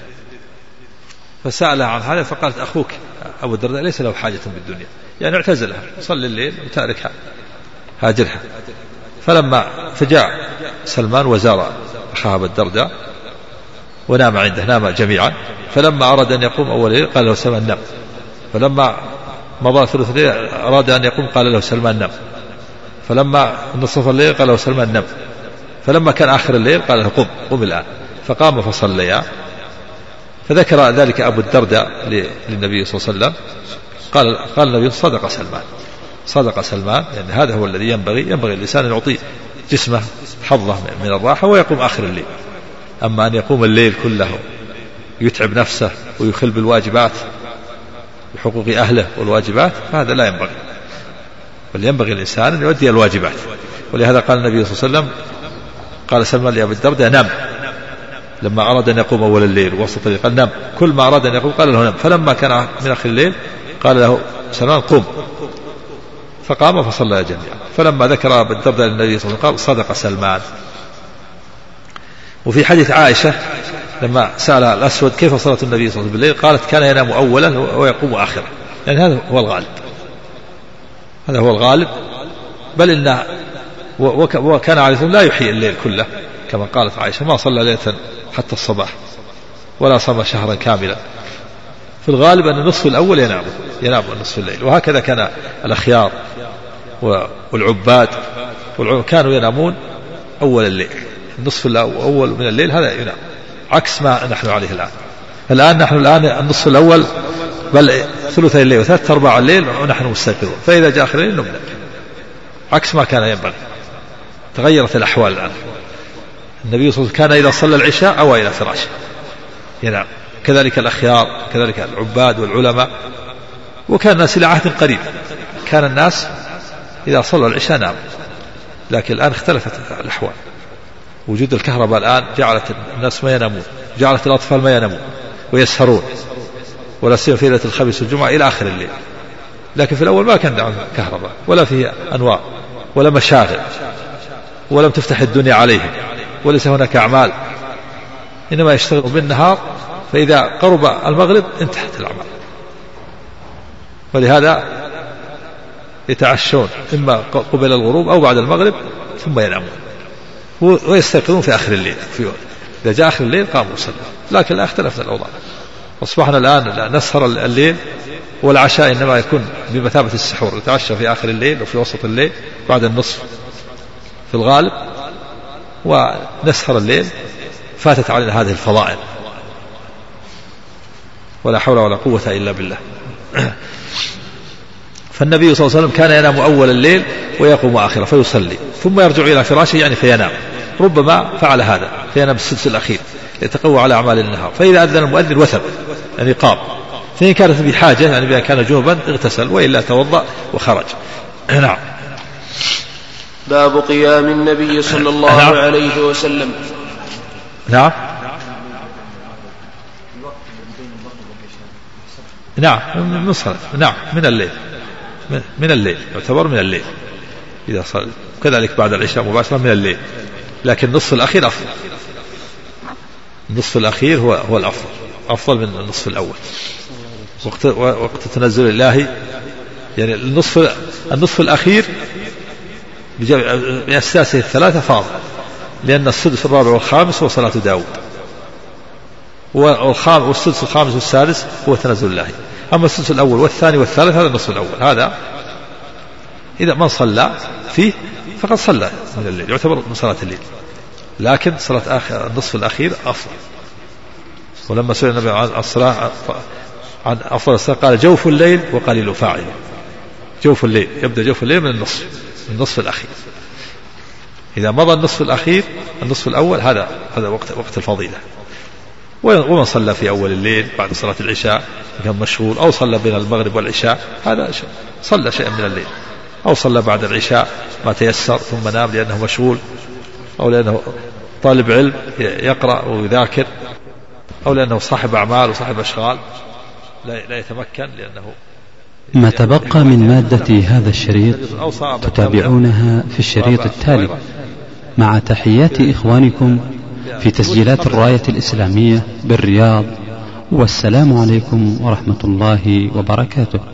فسألها عن هذا فقالت: أخوك أبو الدرداء ليس له حاجة بالدنيا، يعني اعتزلها، صلي الليل وتاركها هاجرها. فلما فجاء سلمان وزار أخاه أبو الدرداء ونام عنده، نام جميعا، فلما أراد أن يقوم أول ليل قال له سلمان: نم. فلما مضى ثلث الليل أراد أن يقوم قال له سلمان: نم. فلما نصف الليل قال له سلمان: نم. فلما كان آخر الليل قال له: قم قم الآن. فقام فصليا. فذكر ذلك أبو الدرداء للنبي صلى الله عليه وسلم، قال قال النبي: صدق سلمان، صدق سلمان، لأن يعني هذا هو الذي ينبغي ينبغي الإنسان أن يعطي جسمه حظه من الراحة ويقوم آخر الليل. أما أن يقوم الليل كله يتعب نفسه ويخل بالواجبات بحقوق أهله والواجبات، فهذا لا ينبغي، بل ينبغي الإنسان أن يؤدي الواجبات. ولهذا قال النبي صلى الله عليه وسلم، قال سلمان لأبي الدرداء: نم. لما أراد أن يقوم أول الليل وسط الليل قال: نم. كل ما أراد أن يقوم قال له: نم. فلما كان من آخر الليل قال له سلمان: قم. فقام فصلى جميعا. فلما ذكر أبي الدرداء للنبي صلى الله عليه وسلم قال: صدق سلمان. وفي حديث عائشة لما سأل الأسود كيف صلاة النبي صلى الله عليه وسلم بالليل، قالت: كان ينام أولا ويقوم آخره، يعني هذا هو الغالب، هذا هو الغالب. بل إن وكان عليه السلام لا يحيي الليل كله كما قالت عائشة، ما صلى ليلة حتى الصباح ولا صام شهرا كاملا. في الغالب أن النصف الأول ينام ينام النصف الليل، وهكذا كان الأخيار والعباد كانوا ينامون أول الليل، النصف الأول من الليل هذا ينام، عكس ما نحن عليه الآن. الآن نحن الآن النصف الأول بل ثلثي الليل وثلاث أرباع الليل ونحن مستيقظون، فإذا جاء آخر الليل نمنا، عكس ما كان ينبغي. تغيرت الأحوال الآن. النبي صلى الله عليه وسلم كان إذا صلى العشاء أوى إلى فراشه ينام، كذلك الأخيار كذلك العباد والعلماء، وكان الناس إلى عهد قريب كان الناس إذا صلوا العشاء نام. لكن الآن اختلفت الأحوال، وجود الكهرباء الآن جعلت الناس ما ينامون، جعلت الأطفال ما ينامون ويسهرون، ولا سيما في ليلة الخميس والجمعة إلى آخر الليل. لكن في الأول ما كان دعوة كهرباء ولا فيه أنوار ولا مشاغل، ولم تفتح الدنيا عليهم، وليس هناك أعمال، إنما يشتغلوا بالنهار، فإذا قرب المغرب انتهت الأعمال. ولهذا يتعشون إما قبل الغروب أو بعد المغرب ثم ينامون ويستيقظون في آخر الليل. في إذا جاء آخر الليل قاموا وصلوا. لكن لا اختلفنا الأوضاع، أصبحنا الآن نسهر الليل، والعشاء إنما يكون بمثابة السحور، نتعشى في آخر الليل وفي وسط الليل بعد النصف في الغالب، ونسهر الليل. فاتت علينا هذه الفضائل، ولا حول ولا قوة إلا بالله. فالنبي صلى الله عليه وسلم كان ينام أول الليل ويقوم آخره فيصلي، ثم يرجع إلى فراشه يعني فينام. ربما فعل هذا فينام السدس الأخير يتقوى على أعمال النهار، فإذا أذن المؤذن وثب يعني قام، فإن كانت بحاجة يعني بأن كان جنوبا اغتسل، وإلا توضأ وخرج. نعم. باب قيام النبي صلى الله نعم. عليه وسلم. نعم نعم من صلاة نعم من الليل من الليل يعتبر من الليل إذا صلى، كذلك بعد العشاء مباشرة من الليل، لكن النصف الأخير أفضل. النصف الأخير هو هو الأفضل، أفضل من النصف الأول. وقت وقت تنزل الله يعني النصف النصف الأخير بأساسه الثلاثة فاضل، لأن السدس الرابع والخامس هو صلاة داود، والسدس الخامس والسادس هو تنزل الله. أما السدس الأول والثاني والثالث هذا النصف الأول، هذا إذا من صلى فيه فقد صلى من الليل، يعتبر من صلاة الليل. لكن صلاة آخر النصف الأخير أفضل. ولما سئل النبي عن الصلاة عن أفضل الصلاة قال جوف الليل وقليل فاعل. جوف الليل يبدأ جوف الليل من النصف من النصف الأخير. إذا مضى النصف الأخير النصف الأول هذا هذا وقت وقت الفضيلة. ومن صلى في أول الليل بعد صلاة العشاء كان مشغول، أو صلى بين المغرب والعشاء هذا صلى شيئا من الليل، أو صلى بعد العشاء ما تيسر ثم نام لأنه مشغول، أو لأنه طالب علم يقرأ ويذاكر، أو لأنه صاحب أعمال وصاحب أشغال لا يتمكن لأنه. ما تبقى من مادة هذا الشريط تتابعونها في الشريط التالي، مع تحيات إخوانكم في تسجيلات الراية الإسلامية بالرياض، والسلام عليكم ورحمة الله وبركاته.